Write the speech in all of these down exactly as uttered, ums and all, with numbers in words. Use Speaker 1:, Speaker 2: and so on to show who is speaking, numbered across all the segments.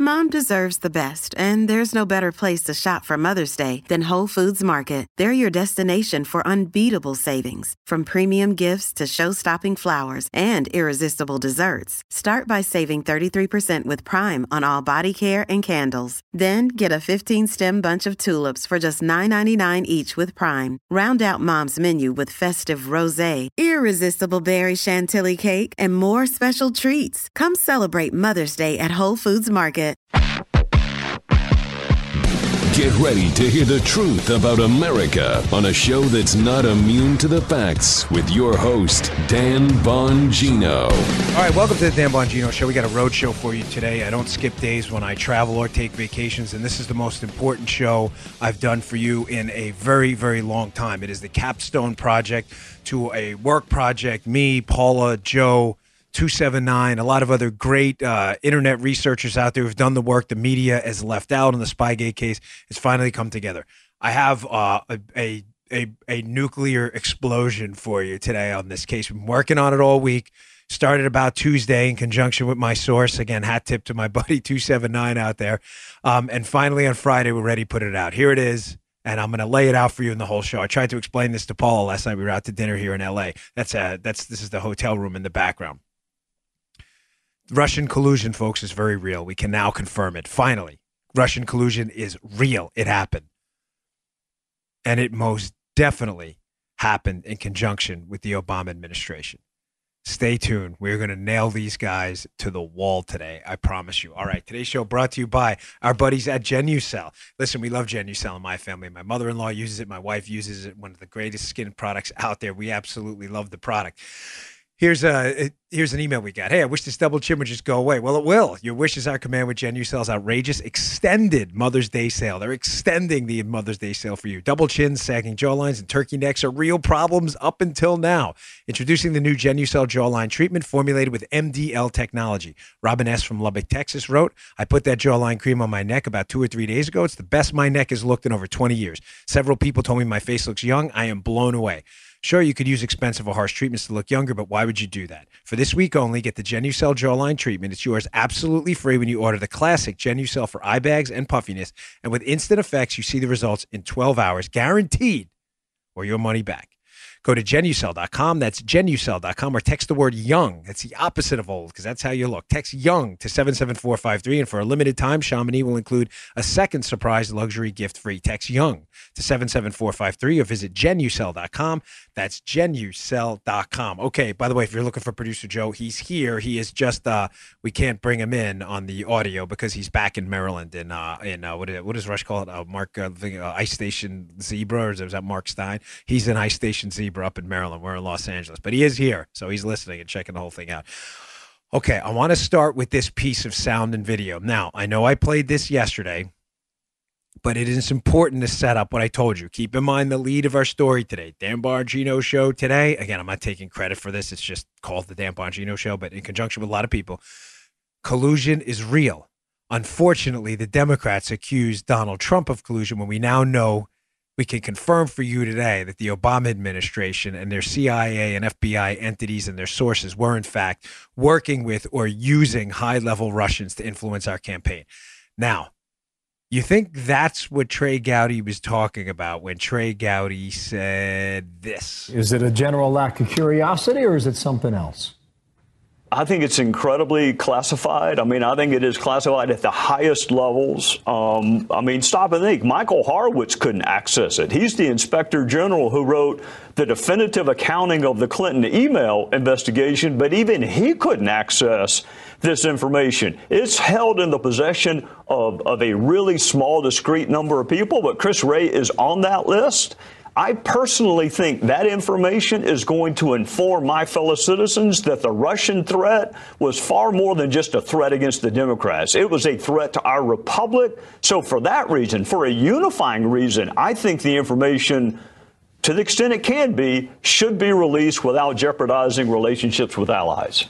Speaker 1: Mom deserves the best, and there's no better place to shop for Mother's Day than Whole Foods Market. They're your destination for unbeatable savings, from premium gifts to show-stopping flowers and irresistible desserts. Start by saving thirty-three percent with Prime on all body care and candles. Then get a fifteen-stem bunch of tulips for just nine ninety-nine each with Prime. Round out Mom's menu with festive rosé, irresistible berry chantilly cake, and more special treats. Come celebrate Mother's Day at Whole Foods Market.
Speaker 2: Get ready to hear the truth about America on a show that's not immune to the facts with your host, Dan Bongino.
Speaker 3: All right, welcome to the Dan Bongino Show. We got a road show for you today. I don't skip days when I travel or take vacations, and this is the most important show I've done for you in a very, very long time. It is the capstone project to a work project. Me, Paula, Joe, two seventy-nine, a lot of other great uh, internet researchers out there who've done the work the media has left out on the Spygate case. It's finally come together. I have uh, a, a a a nuclear explosion for you today on this case. We've been working on it all week. Started about Tuesday in conjunction with my source. Again, hat tip to my buddy two seventy-nine out there. Um, and finally on Friday, we're ready to put it out. Here it is. And I'm going to lay it out for you in the whole show. I tried to explain this to Paula last night. We were out to dinner here in L A. That's a, that's this is the hotel room in the background. Russian collusion, folks, is very real. We can now confirm it. Finally, Russian collusion is real. It happened. And it most definitely happened in conjunction with the Obama administration. Stay tuned. We're going to nail these guys to the wall today. I promise you. All right. Today's show brought to you by our buddies at Genucel. Listen, we love Genucel in my family. My mother-in-law uses it. My wife uses it. One of the greatest skin products out there. We absolutely love the product. Here's a here's an email we got. Hey, I wish this double chin would just go away. Well, it will. Your wish is our command with Genucel's outrageous extended Mother's Day sale. They're extending the Mother's Day sale for you. Double chins, sagging jawlines, and turkey necks are real problems up until now. Introducing the new Genucel jawline treatment formulated with M D L technology. Robin S. from Lubbock, Texas wrote, I put that jawline cream on my neck about two or three days ago. It's the best my neck has looked in over twenty years. Several people told me my face looks young. I am blown away. Sure, you could use expensive or harsh treatments to look younger, but why would you do that? For this week only, get the Genucel jawline treatment. It's yours absolutely free when you order the classic Genucel for eye bags and puffiness. And with instant effects, you see the results in twelve hours, guaranteed, or your money back. Go to Genucel dot com. That's Genucel dot com, or text the word young. That's the opposite of old, because that's how you look. Text young to seven seven four five three, and for a limited time, Chamonix will include a second surprise luxury gift free. Text young to seven seven four five three, or visit Genucel dot com. That's Genucel dot com. Okay, by the way, if you're looking for producer Joe, he's here. He is just, uh, we can't bring him in on the audio because he's back in Maryland in, uh, in uh, what, is, what does Rush call it? Uh, Mark, uh, uh, Ice Station Zebra, or is that Mark Stein? He's in Ice Station Zebra up in Maryland. We're in Los Angeles, but he is here, so he's listening and checking the whole thing out. Okay, I want to start with this piece of sound and video. Now, I know I played this yesterday, but it is important to set up what I told you. Keep in mind the lead of our story today. Dan Bongino Show today. Again, I'm not taking credit for this. It's just called the Dan Bongino Show, but in conjunction with a lot of people, collusion is real. Unfortunately, the Democrats accused Donald Trump of collusion when we now know we can confirm for you today that the Obama administration and their C I A and F B I entities and their sources were, in fact, working with or using high-level Russians to influence our campaign. Now, you think that's what Trey Gowdy was talking about when Trey Gowdy said this?
Speaker 4: Is it a general lack of curiosity, or is it something else?
Speaker 5: I think it's incredibly classified. I mean, I think it is classified at the highest levels. Um, I mean, stop and think. Michael Horowitz couldn't access it. He's the inspector general who wrote the definitive accounting of the Clinton email investigation, but even he couldn't access this information. It's held in the possession of, of a really small, discrete number of people, but Chris Wray is on that list. I personally think that information is going to inform my fellow citizens that the Russian threat was far more than just a threat against the Democrats. It was a threat to our republic. So for that reason, for a unifying reason, I think the information, to the extent it can be, should be released without jeopardizing relationships with allies.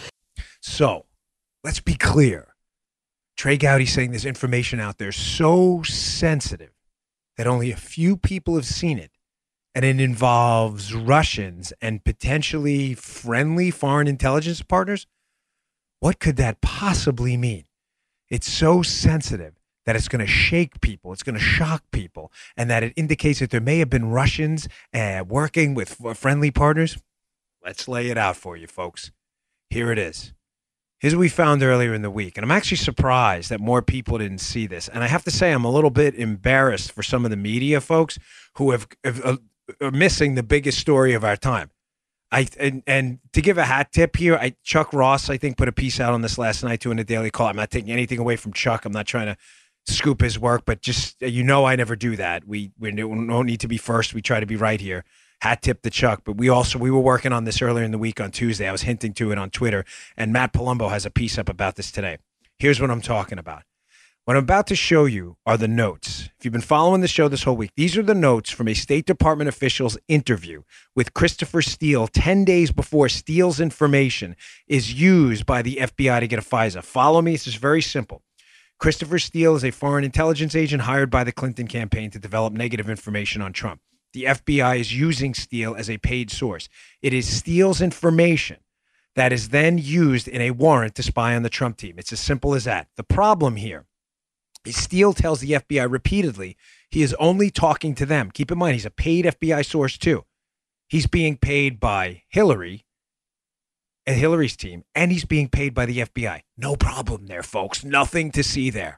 Speaker 3: So let's be clear. Trey Gowdy saying this information out there so sensitive that only a few people have seen it, and it involves Russians and potentially friendly foreign intelligence partners. What could that possibly mean? It's so sensitive that it's going to shake people. It's going to shock people. And that it indicates that there may have been Russians uh, working with f- friendly partners. Let's lay it out for you, folks. Here it is. Here's what we found earlier in the week. And I'm actually surprised that more people didn't see this. And I have to say, I'm a little bit embarrassed for some of the media folks who have, have uh, are missing the biggest story of our time. I and, and to give a hat tip here, I Chuck Ross, I think, put a piece out on this last night too in the Daily Call. I'm not taking anything away from Chuck. I'm not trying to scoop his work, but just, you know, I never do that. We, we don't need to be first. We try to be right here. Hat tip to Chuck, but we also, we were working on this earlier in the week on Tuesday. I was hinting to it on Twitter, and Matt Palumbo has a piece up about this today. Here's what I'm talking about. What I'm about to show you are the notes. If you've been following the show this whole week, these are the notes from a State Department official's interview with Christopher Steele ten days before Steele's information is used by the F B I to get a FISA. Follow me. It's just very simple. Christopher Steele is a foreign intelligence agent hired by the Clinton campaign to develop negative information on Trump. The F B I is using Steele as a paid source. It is Steele's information that is then used in a warrant to spy on the Trump team. It's as simple as that. The problem here is Steele tells the F B I repeatedly he is only talking to them. Keep in mind, he's a paid F B I source too. He's being paid by Hillary and Hillary's team, and he's being paid by the F B I. No problem there, folks. Nothing to see there.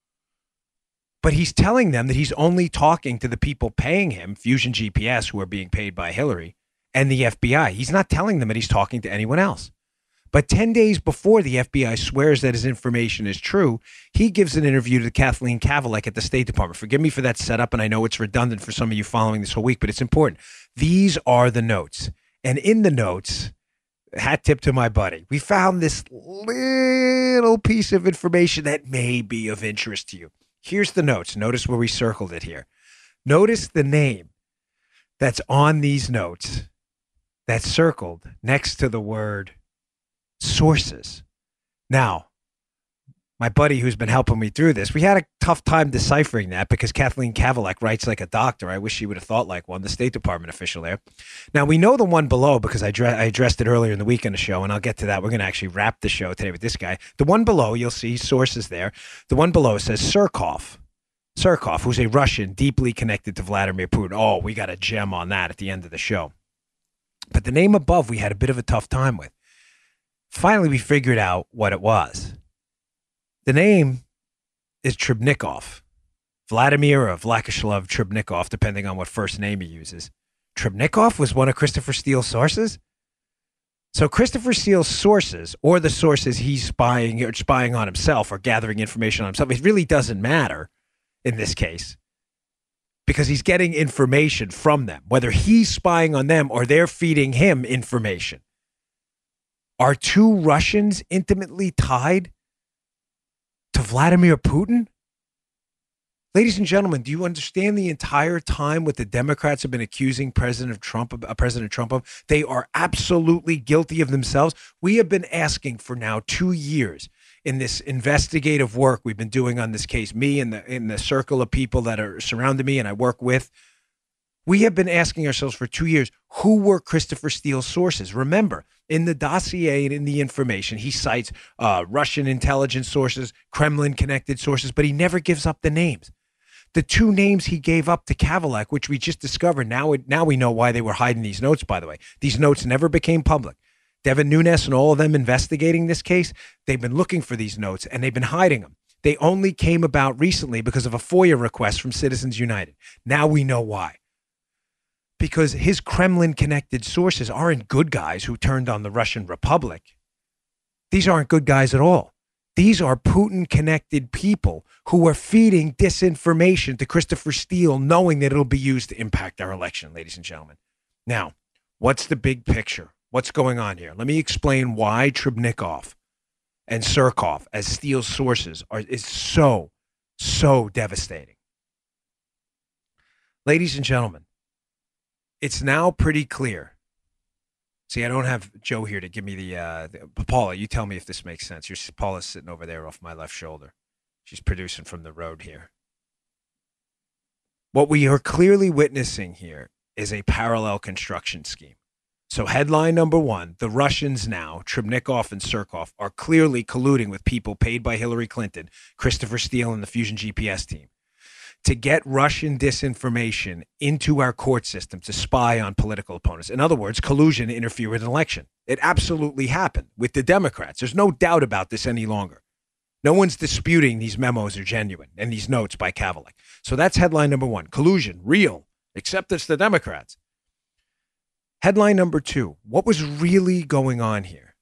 Speaker 3: But he's telling them that he's only talking to the people paying him, Fusion G P S, who are being paid by Hillary, and the F B I. He's not telling them that he's talking to anyone else. But ten days before the F B I swears that his information is true, he gives an interview to Kathleen Kavalek at the State Department. Forgive me for that setup, and I know it's redundant for some of you following this whole week, but it's important. These are the notes. And in the notes, hat tip to my buddy, we found this little piece of information that may be of interest to you. Here's the notes. Notice where we circled it here. Notice the name that's on these notes that's circled next to the word sources. Now, my buddy who's been helping me through this, we had a tough time deciphering that because Kathleen Kavalek writes like a doctor. I wish she would have thought like one, the State Department official there. Now, we know the one below because I, dre- I addressed it earlier in the week on the show, and I'll get to that. We're going to actually wrap the show today with this guy. The one below, you'll see sources there. The one below says Surkov. Surkov, who's a Russian deeply connected to Vladimir Putin. Oh, we got a gem on that at the end of the show. But the name above, we had a bit of a tough time with. Finally, we figured out what it was. The name is Trebnikov. Vladimir or Vladislav Trebnikov, depending on what first name he uses. Trebnikov was one of Christopher Steele's sources? So Christopher Steele's sources, or the sources he's spying or spying on himself or gathering information on himself, it really doesn't matter in this case because he's getting information from them, whether he's spying on them or they're feeding him information. Are two Russians intimately tied to Vladimir Putin? Ladies and gentlemen, do you understand the entire time what the Democrats have been accusing President Trump of, uh, President Trump of? They are absolutely guilty of themselves. We have been asking for now two years in this investigative work we've been doing on this case, me and the, in the circle of people that are surrounding me and I work with. We have been asking ourselves for two years, who were Christopher Steele's sources? Remember, in the dossier and in the information, he cites uh, Russian intelligence sources, Kremlin-connected sources, but he never gives up the names. The two names he gave up to Kavalek, which we just discovered, now, it, now we know why they were hiding these notes, by the way. These notes never became public. Devin Nunes and all of them investigating this case, they've been looking for these notes, and they've been hiding them. They only came about recently because of a FOIA request from Citizens United. Now we know why. Because his Kremlin-connected sources aren't good guys who turned on the Russian Republic. These aren't good guys at all. These are Putin-connected people who are feeding disinformation to Christopher Steele, knowing that it'll be used to impact our election, ladies and gentlemen. Now, what's the big picture? What's going on here? Let me explain why Trebnikov and Surkov as Steele's sources are is so, so devastating. Ladies and gentlemen, it's now pretty clear. See, I don't have Joe here to give me the, uh, the Paula, you tell me if this makes sense. Your Paula's sitting over there off my left shoulder. She's producing from the road here. What we are clearly witnessing here is a parallel construction scheme. So headline number one, the Russians now, Trubnikov and Surkov, are clearly colluding with people paid by Hillary Clinton, Christopher Steele, and the Fusion G P S team to get Russian disinformation into our court system to spy on political opponents. In other words, collusion to interfere with an election. It absolutely happened with the Democrats. There's no doubt about this any longer. No one's disputing these memos are genuine and these notes by Kavalek. So that's headline number one. Collusion, real, except it's the Democrats. Headline number two, what was really going on here?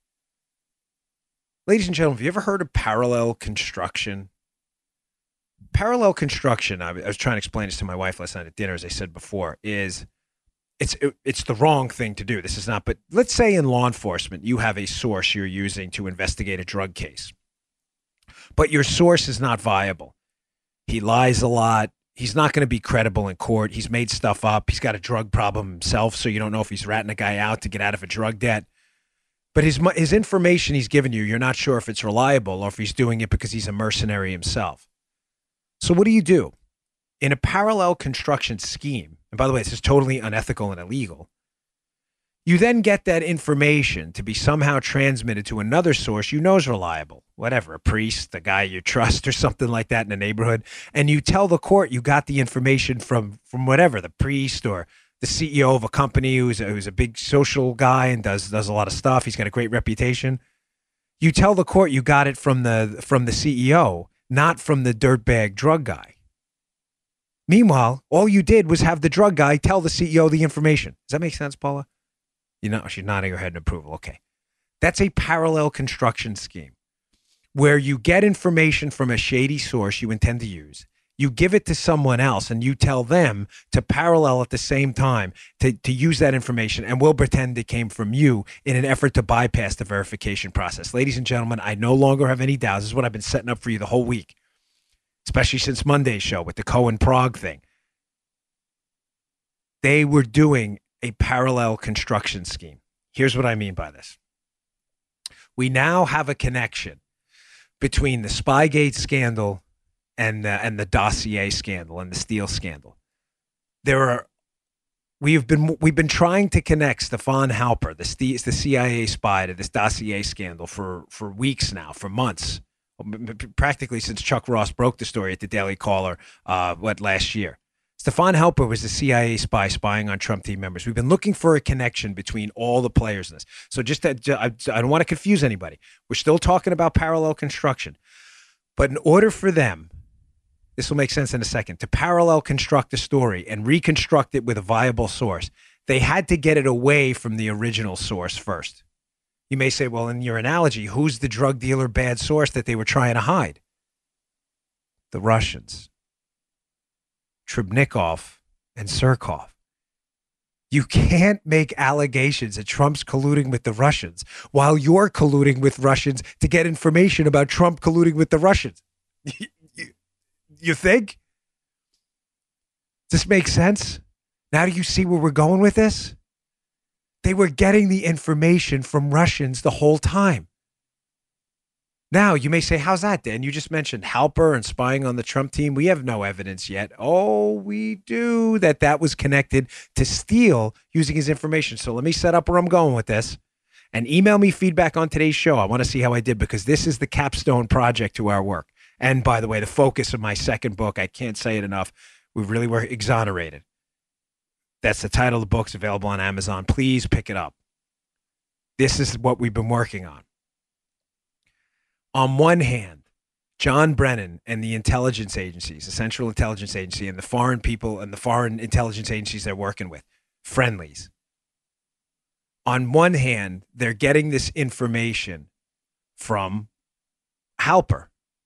Speaker 3: Ladies and gentlemen, have you ever heard of parallel construction? Parallel construction, I was trying to explain this to my wife last night at dinner, as I said before, is it's it, it's the wrong thing to do. This is not, but let's say in law enforcement, you have a source you're using to investigate a drug case, but your source is not viable. He lies a lot. He's not going to be credible in court. He's made stuff up. He's got a drug problem himself, so you don't know if he's ratting a guy out to get out of a drug debt. But his his information he's given you, you're not sure if it's reliable or if he's doing it because he's a mercenary himself. So what do you do? In a parallel construction scheme, and by the way, this is totally unethical and illegal, you then get that information to be somehow transmitted to another source you know is reliable, whatever, a priest, a guy you trust or something like that in the neighborhood, and you tell the court you got the information from from whatever, the priest or the C E O of a company who's a, who's a big social guy and does does a lot of stuff. He's got a great reputation. You tell the court you got it from the from the C E O, not from the dirtbag drug guy. Meanwhile, all you did was have the drug guy tell the C E O the information. Does that make sense, Paula? You know, she's nodding her head in approval. Okay. That's a parallel construction scheme where you get information from a shady source you intend to use. You give it to someone else and you tell them to parallel at the same time to, to use that information, and we'll pretend it came from you in an effort to bypass the verification process. Ladies and gentlemen, I no longer have any doubts. This is what I've been setting up for you the whole week, especially since Monday's show with the Cohen Prague thing. They were doing a parallel construction scheme. Here's what I mean by this. We now have a connection between the Spygate scandal and the, and the dossier scandal and the Steele scandal. There are we've been we've been trying to connect Stefan Halper, the the C I A spy, to this dossier scandal for for weeks now, for months, practically since Chuck Ross broke the story at the Daily Caller, uh, what last year. Stefan Halper was the C I A spy spying on Trump team members. We've been looking for a connection between all the players in this. So just that, I, I don't want to confuse anybody. We're still talking about parallel construction. But in order for them, this will make sense in a second, to parallel construct a story and reconstruct it with a viable source, they had to get it away from the original source first. You may say, well, in your analogy, who's the drug dealer bad source that they were trying to hide? The Russians. Trubnikov and Surkov. You can't make allegations that Trump's colluding with the Russians while you're colluding with Russians to get information about Trump colluding with the Russians. you, you think? Does this make sense? Now do you see where we're going with this? They were getting the information from Russians the whole time. Now, you may say, how's that, Dan? You just mentioned Halper and spying on the Trump team. We have no evidence yet. Oh, we do, that that was connected to Steele using his information. So let me set up where I'm going with this. And email me feedback on today's show. I want to see how I did, because this is the capstone project to our work. And by the way, the focus of my second book, I can't say it enough. We really were exonerated. That's the title of the book. It's available on Amazon. Please pick it up. This is what we've been working on. On one hand, John Brennan and the intelligence agencies, the Central Intelligence Agency, and the foreign people and the foreign intelligence agencies they're working with, friendlies. On one hand, they're getting this information from Halper.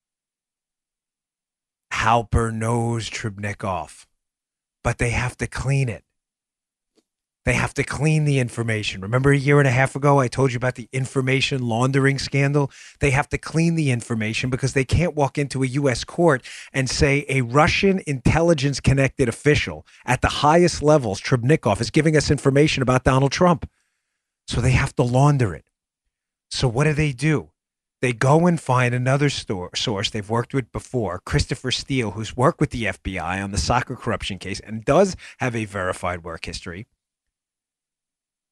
Speaker 3: Halper knows Trubnikov, but they have to clean it. They have to clean the information. Remember a year and a half ago, I told you about the information laundering scandal? They have to clean the information because they can't walk into a U S court and say a Russian intelligence-connected official at the highest levels, Trubnikov, is giving us information about Donald Trump. So they have to launder it. So what do they do? They go and find another store, source they've worked with before, Christopher Steele, who's worked with the F B I on the soccer corruption case and does have a verified work history.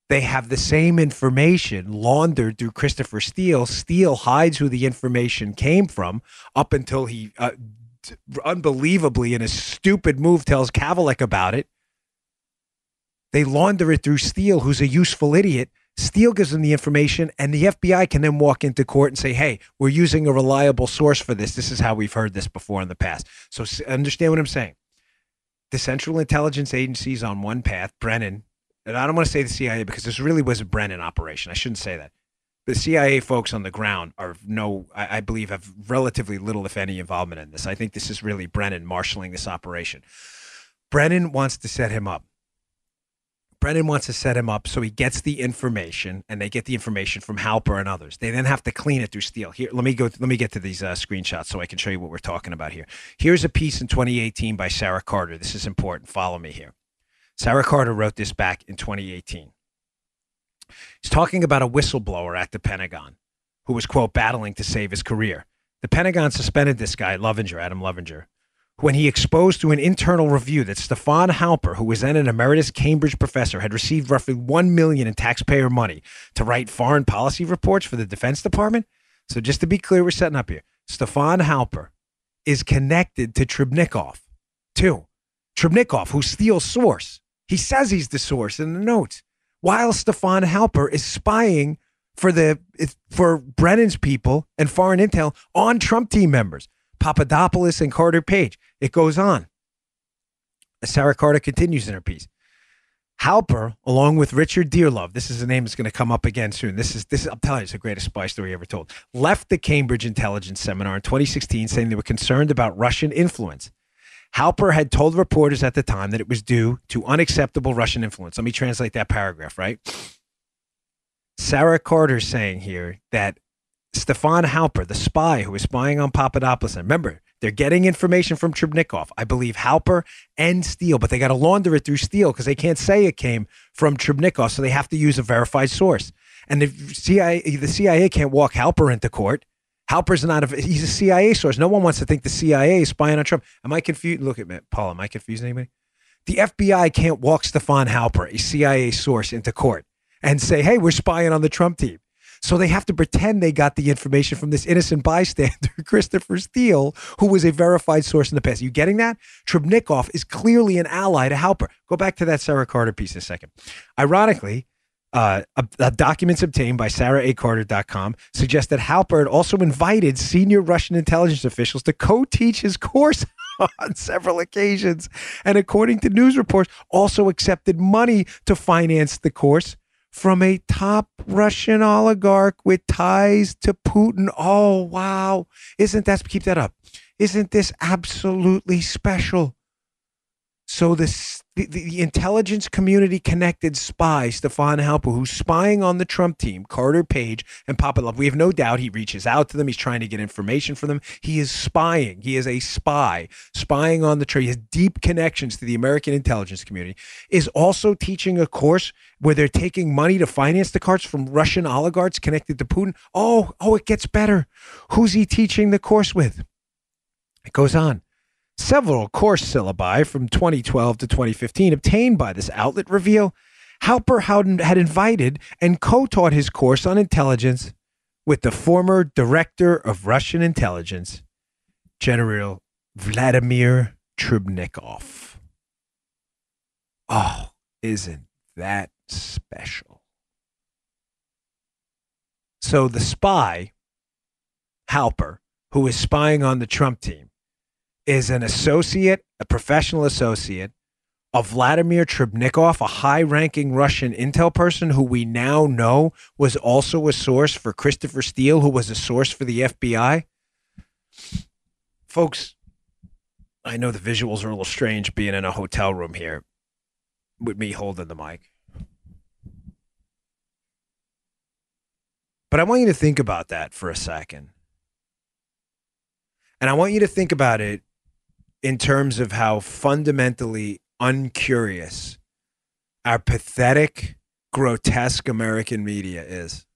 Speaker 3: they have the same information laundered through Christopher Steele. Steele hides who the information came from up until he, uh, t- unbelievably, in a stupid move, tells Kavalek about it. They launder it through Steele, who's a useful idiot. Steele gives them the information, and the F B I can then walk into court and say, hey, we're using a reliable source for this. This is how we've heard this before in the past. So understand what I'm saying. The Central Intelligence Agency is on one path. Brennan, and I don't want to say the C I A because this really was a Brennan operation. I shouldn't say that. The C I A folks on the ground are no, I, I believe, have relatively little, if any, involvement in this. I think this is really Brennan marshaling this operation. Brennan wants to set him up. Brennan wants to set him up so he gets the information, and they get the information from Halper and others. They then have to clean it through Steele. Here, let me go. Let me get to these uh, screenshots so I can show you what we're talking about here. Here's a piece in twenty eighteen by Sarah Carter. This is important. Follow me here. Sarah Carter wrote this back in twenty eighteen. He's talking about a whistleblower at the Pentagon who was, quote, battling to save his career. The Pentagon suspended this guy, Lovinger, Adam Lovinger, when he exposed to an internal review that Stefan Halper, who was then an emeritus Cambridge professor, had received roughly one million dollars in taxpayer money to write foreign policy reports for the Defense Department. So just to be clear, we're setting up here. Stefan Halper is connected to Trebnikov, too. Trebnikov, who's Steele's source. He says he's the source in the notes, while Stefan Halper is spying for the for Brennan's people and foreign intel on Trump team members. Papadopoulos and Carter Page. It goes on. As Sarah Carter continues in her piece. Halper, along with Richard Dearlove, this is a name that's going to come up again soon. This is, this is, I'm telling you, it's the greatest spy story ever told, left the Cambridge intelligence seminar in twenty sixteen saying they were concerned about Russian influence. Halper had told reporters at the time that it was due to unacceptable Russian influence. Let me translate that paragraph, right? Sarah Carter's saying here that Stefan Halper, the spy who was spying on Papadopoulos, and remember, they're getting information from Trebnikov. I believe Halper and Steele, but they got to launder it through Steele because they can't say it came from Trebnikov, so they have to use a verified source. And the C I A, the C I A can't walk Halper into court. Halper's not a, he's a C I A source. No one wants to think the C I A is spying on Trump. Am I confused? Look at me, Paul, am I confusing anybody? The F B I can't walk Stefan Halper, a C I A source, into court and say, hey, we're spying on the Trump team. So they have to pretend they got the information from this innocent bystander, Christopher Steele, who was a verified source in the past. Are you getting that? Trebnikov is clearly an ally to Halper. Go back to that Sarah Carter piece in a second. Ironically, uh, a, a documents obtained by sarah a carter dot com suggest that Halper had also invited senior Russian intelligence officials to co-teach his course on several occasions. And according to news reports, also accepted money to finance the course from a top Russian oligarch with ties to Putin. Oh, wow. Isn't that, keep that up. Isn't this absolutely special? So this, the, the intelligence community connected spy, Stefan Halper, who's spying on the Trump team, Carter Page and Papalov. We have no doubt he reaches out to them. He's trying to get information from them. He is spying. He is a spy, spying on the Trump. He has deep connections to the American intelligence community, is also teaching a course where they're taking money to finance the course from Russian oligarchs connected to Putin. Oh, oh, it gets better. Who's he teaching the course with? It goes on. Several course syllabi from twenty twelve to twenty fifteen obtained by this outlet reveal Halper had invited and co-taught his course on intelligence with the former director of Russian intelligence, General Vladimir Trebnikov. Oh, isn't that special? So the spy, Halper, who is spying on the Trump team, is an associate, a professional associate of Vladimir Trebnikov, a high-ranking Russian intel person who we now know was also a source for Christopher Steele, who was a source for the F B I. Folks, I know the visuals are a little strange being in a hotel room here with me holding the mic. But I want you to think about that for a second. And I want you to think about it in terms of how fundamentally uncurious our pathetic, grotesque American media is.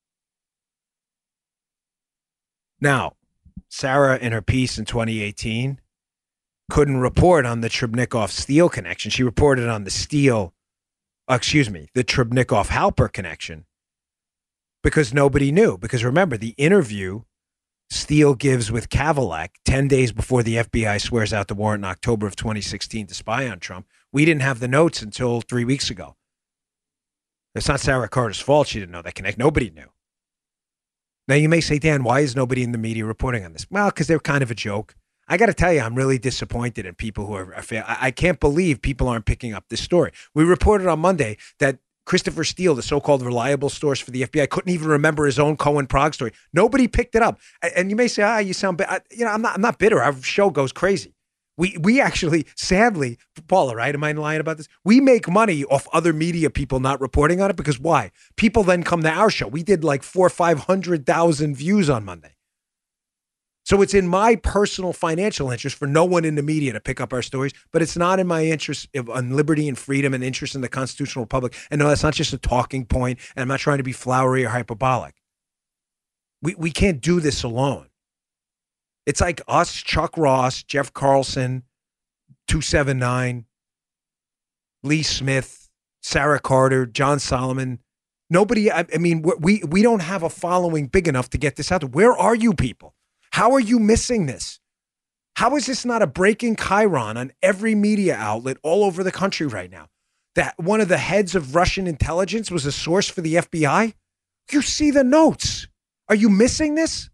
Speaker 3: Now, Sarah, in her piece in twenty eighteen, couldn't report on the Trebnikov-Steele connection. She reported on the Steele uh, excuse me, the Trebnikov-Halper connection, because nobody knew. Because remember, the interview Steele gives with Kavalek ten days before the F B I swears out the warrant in October of twenty sixteen to spy on Trump, we didn't have the notes until three weeks ago. It's not Sarah Carter's fault she didn't know that connect. Nobody knew. Now, you may say, Dan, why is nobody in the media reporting on this? Well, because they're kind of a joke. I got to tell you, I'm really disappointed in people who are, I, I can't believe people aren't picking up this story. We reported on Monday that Christopher Steele, the so-called reliable source for the F B I, couldn't even remember his own Cohen-Prague story. Nobody picked it up. And you may say, ah, you sound bitter. You know, I'm not, I'm not bitter. Our show goes crazy. We we actually, sadly, Paula, right? Am I lying about this? We make money off other media people not reporting on it because why? People then come to our show. We did like four or five hundred thousand views on Monday. So it's in my personal financial interest for no one in the media to pick up our stories, but it's not in my interest of on liberty and freedom and interest in the constitutional republic. And no, that's not just a talking point, and I'm not trying to be flowery or hyperbolic. We we can't do this alone. It's like us, Chuck Ross, Jeff Carlson, two seventy-nine, Lee Smith, Sarah Carter, John Solomon. Nobody, I, I mean, we we don't have a following big enough to get this out there. Where are you people? How are you missing this? How is this not a breaking chyron on every media outlet all over the country right now? That one of the heads of Russian intelligence was a source for the F B I? You see the notes. Are you missing this?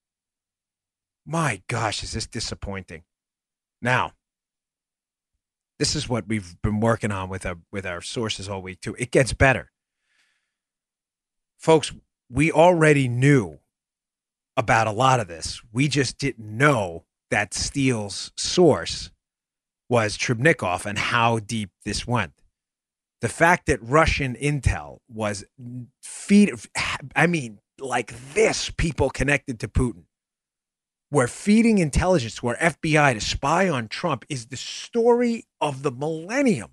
Speaker 3: My gosh, is this disappointing. Now, this is what we've been working on with our, with our sources all week, too. It gets better. Folks, we already knew about a lot of this. We just didn't know that Steele's source was Trebnikov and how deep this went. The fact that Russian intel was feed, I mean, like this, people connected to Putin, were feeding intelligence to our F B I to spy on Trump is the story of the millennium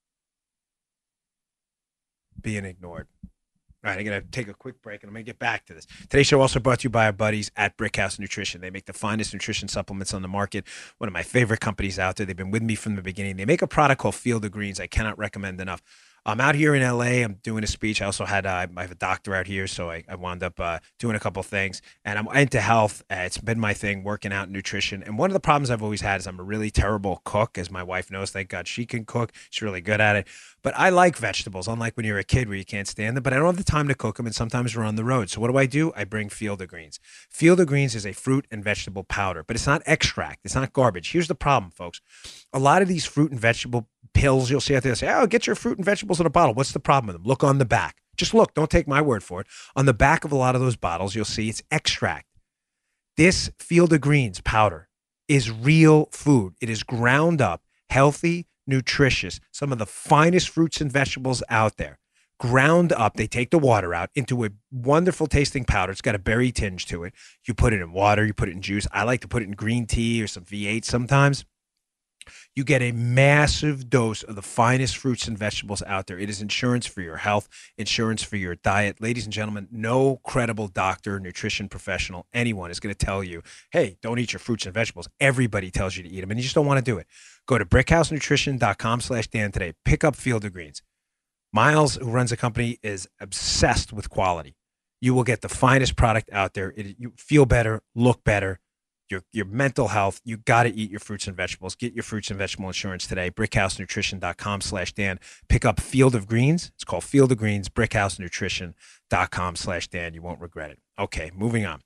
Speaker 3: being ignored. All right, I'm going to take a quick break, and I'm going to get back to this. Today's show also brought to you by our buddies at Brickhouse Nutrition. They make the finest nutrition supplements on the market, one of my favorite companies out there. They've been with me from the beginning. They make a product called Field of Greens I cannot recommend enough. I'm out here in L A. I'm doing a speech. I also had, uh, I have a doctor out here, so I, I wound up uh, doing a couple things. And I'm into health. Uh, it's been my thing, working out, nutrition. And one of the problems I've always had is I'm a really terrible cook, as my wife knows. Thank God she can cook. She's really good at it. But I like vegetables, unlike when you're a kid where you can't stand them. But I don't have the time to cook them, and sometimes we're on the road. So what do I do? I bring Field of Greens. Field of Greens is a fruit and vegetable powder, but it's not extract. It's not garbage. Here's the problem, folks. A lot of these fruit and vegetable pills you'll see out there say, oh, get your fruit and vegetables in a bottle. What's the problem with them? Look on the back. Just look. Don't take my word for it. On the back of a lot of those bottles, you'll see it's extract. This Field of Greens powder is real food. It is ground up, healthy, nutritious, some of the finest fruits and vegetables out there. Ground up, they take the water out into a wonderful tasting powder. It's got a berry tinge to it. You put it in water, you put it in juice. I like to put it in green tea or some V eight sometimes. You get a massive dose of the finest fruits and vegetables out there. It is insurance for your health, insurance for your diet. Ladies and gentlemen, no credible doctor, nutrition professional, anyone is going to tell you, hey, don't eat your fruits and vegetables. Everybody tells you to eat them, and you just don't want to do it. Go to brickhousenutrition.com slash Dan today. Pick up Field of Greens. Miles, who runs the company, is obsessed with quality. You will get the finest product out there. It, you feel better, look better. Your, your mental health, you got to eat your fruits and vegetables. Get your fruits and vegetable insurance today. brickhousenutrition.com slash Dan. Pick up Field of Greens. It's called Field of Greens, brickhousenutrition.com slash Dan. You won't regret it. Okay, moving on.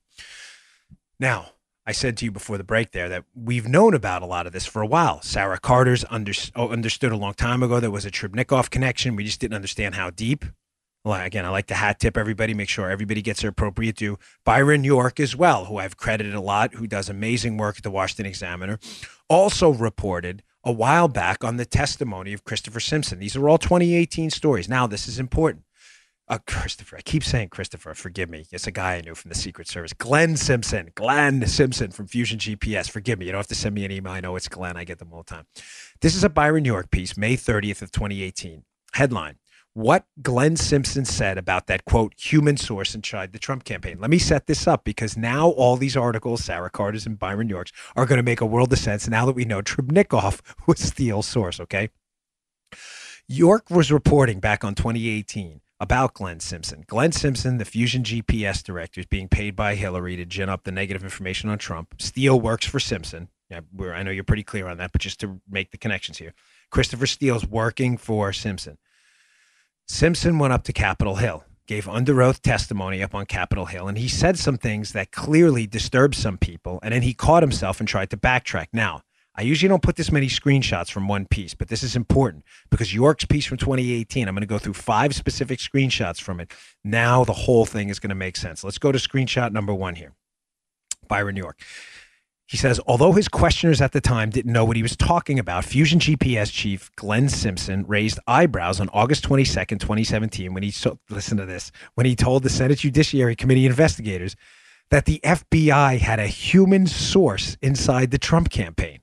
Speaker 3: Now, I said to you before the break there that we've known about a lot of this for a while. Sarah Carter's under, oh, understood a long time ago there was a Trebnikov connection. We just didn't understand how deep. Well, again, I like to hat tip everybody, make sure everybody gets their appropriate due. Byron York as well, who I've credited a lot, who does amazing work at the Washington Examiner, also reported a while back on the testimony of Christopher Simpson. These are all twenty eighteen stories. Now, this is important. Uh, Christopher, I keep saying Christopher, forgive me. It's a guy I knew from the Secret Service. Glenn Simpson, Glenn Simpson from Fusion G P S. Forgive me. You don't have to send me an email. I know it's Glenn. I get them all the time. This is a Byron York piece, May thirtieth of twenty eighteen. Headline: what Glenn Simpson said about that, quote, human source inside the Trump campaign. Let me set this up because now all these articles, Sarah Carter's and Byron York's, are going to make a world of sense now that we know Trebnikov was Steele's source, okay? York was reporting back on twenty eighteen about Glenn Simpson. Glenn Simpson, the Fusion G P S director, is being paid by Hillary to gin up the negative information on Trump. Steele works for Simpson. Yeah, we're, I know you're pretty clear on that, but just to make the connections here. Christopher Steele's working for Simpson. Simpson went up to Capitol Hill, gave under oath testimony up on Capitol Hill, and he said some things that clearly disturbed some people, and then he caught himself and tried to backtrack. Now, I usually don't put this many screenshots from one piece, but this is important because York's piece from twenty eighteen, I'm going to go through five specific screenshots from it. Now the whole thing is going to make sense. Let's go to screenshot number one here. Byron York. He says, although his questioners at the time didn't know what he was talking about, Fusion G P S chief Glenn Simpson raised eyebrows on August twenty-second, twenty seventeen, when he, so, listen to this, when he told the Senate Judiciary Committee investigators that the F B I had a human source inside the Trump campaign.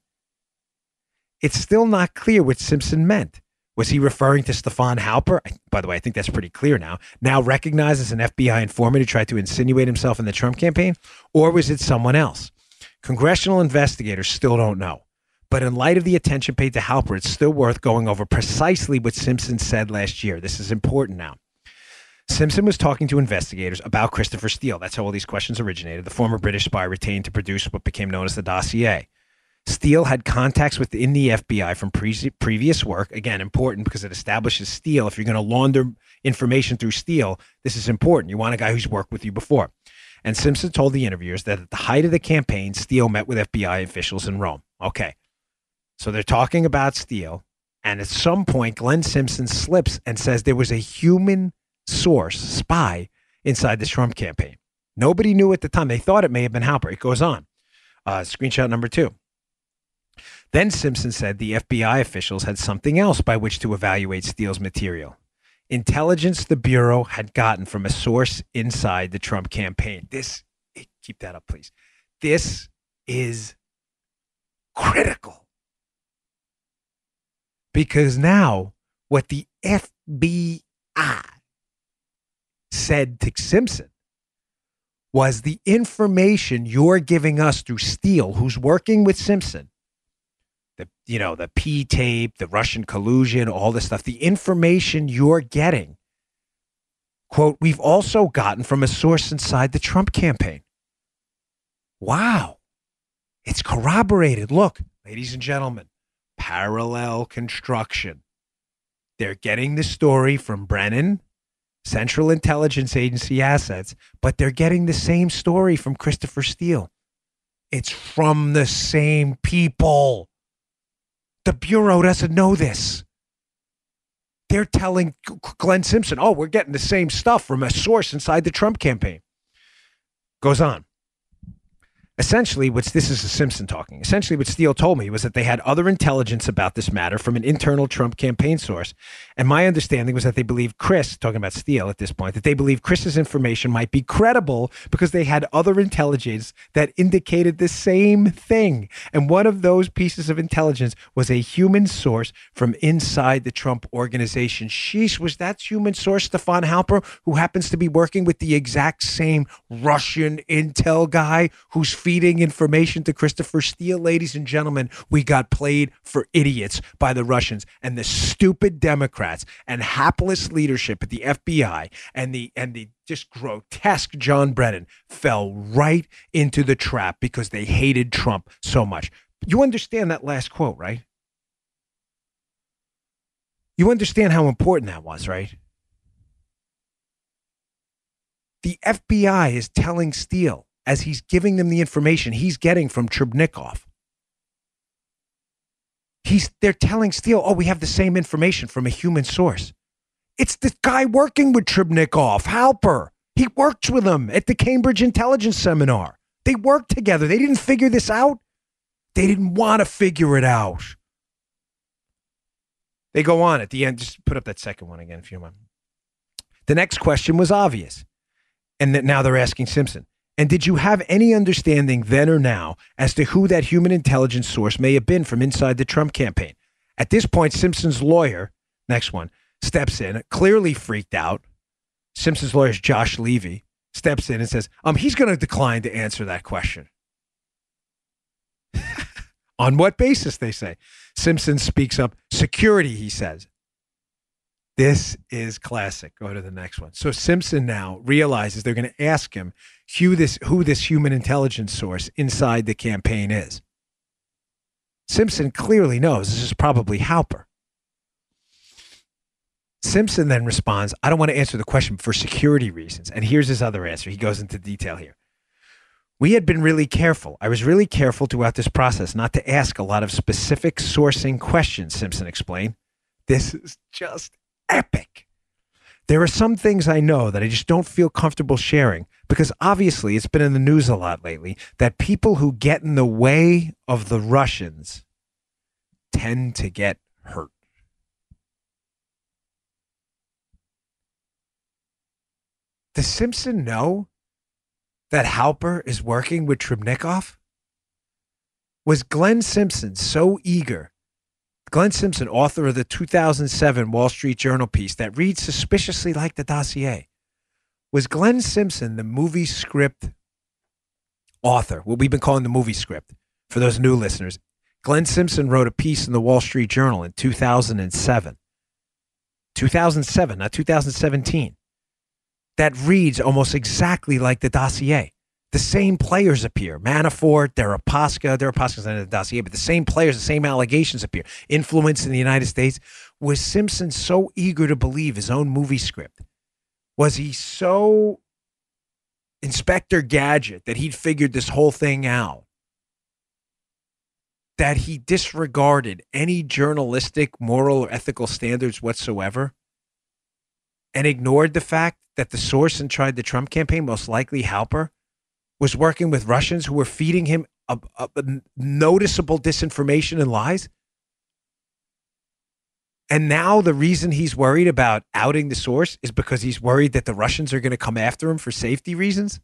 Speaker 3: It's still not clear what Simpson meant. Was he referring to Stefan Halper? By the way, I think that's pretty clear now. Now recognized as an F B I informant who tried to insinuate himself in the Trump campaign? Or was it someone else? Congressional investigators still don't know. But in light of the attention paid to Halper, it's still worth going over precisely what Simpson said last year. This is important now. Simpson was talking to investigators about Christopher Steele. That's how all these questions originated. The former British spy retained to produce what became known as the dossier. Steele had contacts within the F B I from pre- previous work. Again, important because it establishes Steele. If you're going to launder information through Steele, this is important. You want a guy who's worked with you before. And Simpson told the interviewers that at the height of the campaign, Steele met with F B I officials in Rome. Okay. So they're talking about Steele. And at some point, Glenn Simpson slips and says there was a human source, spy, inside the Trump campaign. Nobody knew at the time. They thought it may have been Halper. It goes on. Uh, screenshot number two. Then Simpson said the F B I officials had something else by which to evaluate Steele's material. Intelligence the Bureau had gotten from a source inside the Trump campaign. This, keep that up, please. This is critical. Because now what the F B I said to Simpson was the information you're giving us through Steele, who's working with Simpson, the, you know, the P tape, the Russian collusion, all this stuff, the information you're getting, quote, we've also gotten from a source inside the Trump campaign. Wow. It's corroborated. Look, ladies and gentlemen, parallel construction. They're getting the story from Brennan, Central Intelligence Agency assets, but they're getting the same story from Christopher Steele. It's from the same people. The Bureau doesn't know this. They're telling Glenn Simpson, oh, we're getting the same stuff from a source inside the Trump campaign. Goes on. Essentially, what's this is Simpson talking. Essentially, what Steele told me was that they had other intelligence about this matter from an internal Trump campaign source. And my understanding was that they believed Chris, talking about Steele at this point, that they believed Chris's information might be credible because they had other intelligence that indicated the same thing. And one of those pieces of intelligence was a human source from inside the Trump organization. Sheesh, was that human source Stefan Halper, who happens to be working with the exact same Russian intel guy who's feeding information to Christopher Steele? Ladies and gentlemen, we got played for idiots by the Russians, and the stupid Democrats and hapless leadership at the F B I and the and the just grotesque John Brennan fell right into the trap because they hated Trump so much. You understand that last quote, right? You understand how important that was, right? The F B I is telling Steele, as he's giving them the information he's getting from Trebnikov. He's, they're telling Steele, oh, we have the same information from a human source. It's the guy working with Trebnikov, Halper. He worked with him at the Cambridge Intelligence Seminar. They worked together. They didn't figure this out. They didn't want to figure it out. They go on at the end. Just put up that second one again, if you want. The next question was obvious. And that now they're asking Simpson. And did you have any understanding then or now as to who that human intelligence source may have been from inside the Trump campaign? At this point, Simpson's lawyer, next one, steps in, clearly freaked out. Simpson's lawyer is Josh Levy, steps in and says, um, he's going to decline to answer that question. On what basis, they say? Simpson speaks up. Security, he says. This is classic. Go to the next one. So Simpson now realizes they're going to ask him who this, who this human intelligence source inside the campaign is. Simpson clearly knows this is probably Halper. Simpson then responds, I don't want to answer the question for security reasons. And here's his other answer. He goes into detail here. We had been really careful. I was really careful throughout this process not to ask a lot of specific sourcing questions, Simpson explained. This is just epic. There are some things I know that I just don't feel comfortable sharing because obviously it's been in the news a lot lately that people who get in the way of the Russians tend to get hurt. Does Simpson know that Halper is working with Trebnikov? Was Glenn Simpson so eager? Glenn Simpson, author of the two thousand seven Wall Street Journal piece that reads suspiciously like the dossier. Was Glenn Simpson the movie script author, what we've been calling the movie script for those new listeners? Glenn Simpson wrote a piece in the Wall Street Journal in two thousand seven. two thousand seven, not two thousand seventeen. That reads almost exactly like the dossier. The same players appear. Manafort, Deripaska, Deripaska's not in the dossier, but the same players, the same allegations appear. Influence in the United States. Was Simpson so eager to believe his own movie script? Was he so Inspector Gadget that he'd figured this whole thing out that he disregarded any journalistic, moral, or ethical standards whatsoever and ignored the fact that the source inside the Trump campaign, most likely Halper, was working with Russians who were feeding him a, a, a noticeable disinformation and lies? And now the reason he's worried about outing the source is because he's worried that the Russians are going to come after him for safety reasons?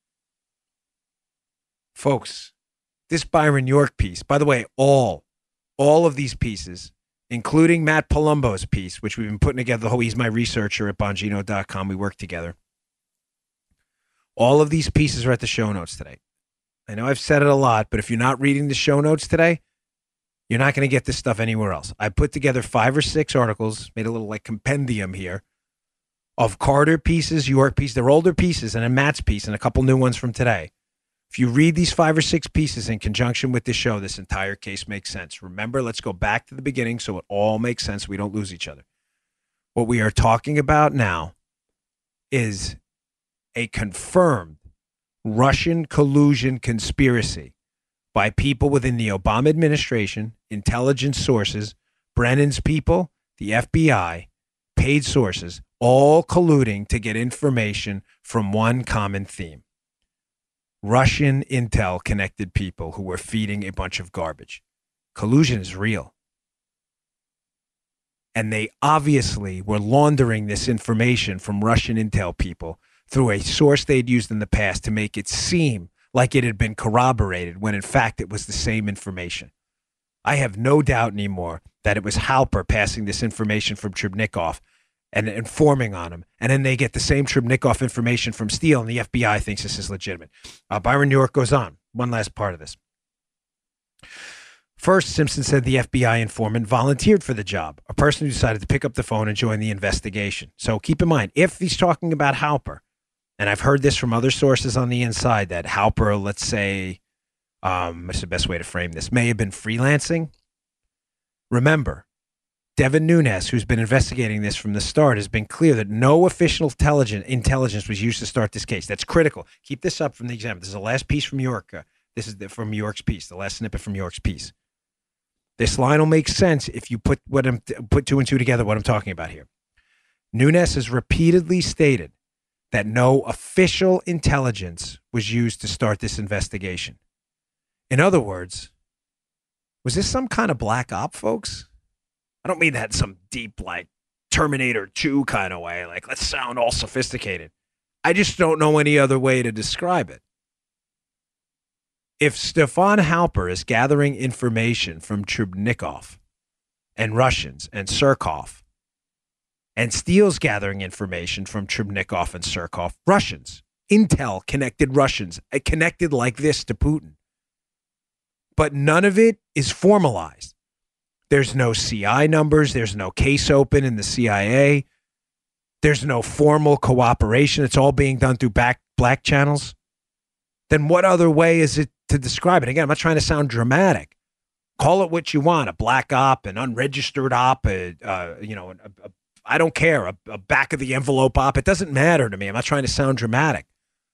Speaker 3: Folks, this Byron York piece, by the way, all, all of these pieces, including Matt Palumbo's piece, which we've been putting together, the whole, he's my researcher at Bongino dot com. We work together. All of these pieces are at the show notes today. I know I've said it a lot, but if you're not reading the show notes today, you're not going to get this stuff anywhere else. I put together five or six articles, made a little like compendium here of Carter pieces, York pieces. They're older pieces, and a Matt's piece, and a couple new ones from today. If you read these five or six pieces in conjunction with this show, this entire case makes sense. Remember, let's go back to the beginning so it all makes sense. We don't lose each other. What we are talking about now is a confirmed Russian collusion conspiracy by people within the Obama administration, intelligence sources, Brennan's people, the F B I, paid sources, all colluding to get information from one common theme. Russian intel connected people who were feeding a bunch of garbage. Collusion is real. And they obviously were laundering this information from Russian intel people through a source they'd used in the past to make it seem like it had been corroborated when in fact it was the same information. I have no doubt anymore that it was Halper passing this information from Trebnikov and informing on him. And then they get the same Trebnikov information from Steele, and the F B I thinks this is legitimate. Uh, Byron York goes on. One last part of this. First, Simpson said the F B I informant volunteered for the job, a person who decided to pick up the phone and join the investigation. So keep in mind, if he's talking about Halper, and I've heard this from other sources on the inside, that Halper, let's say, um, what's the best way to frame this, may have been freelancing. Remember, Devin Nunes, who's been investigating this from the start, has been clear that no official intelligence, intelligence was used to start this case. That's critical. Keep this up from the exam. This is the last piece from York. Uh, this is the, from York's piece, the last snippet from York's piece. This line will make sense if you put what I'm, put two and two together, what I'm talking about here. Nunes has repeatedly stated that no official intelligence was used to start this investigation. In other words, was this some kind of black op, folks? I don't mean that in some deep, like, Terminator two kind of way, like, let's sound all sophisticated. I just don't know any other way to describe it. If Stefan Halper is gathering information from Trebnikov and Russians and Surkov, and Steele's gathering information from Trebnikov and Surkov, Russians, intel connected Russians, connected like this to Putin, but none of it is formalized. There's no C I numbers. There's no case open in the C I A. There's no formal cooperation. It's all being done through back black channels. Then what other way is it to describe it? Again, I'm not trying to sound dramatic. Call it what you want, a black op, an unregistered op, a, uh, you know, a, a, I don't care, a, a back of the envelope op. It doesn't matter to me. I'm not trying to sound dramatic.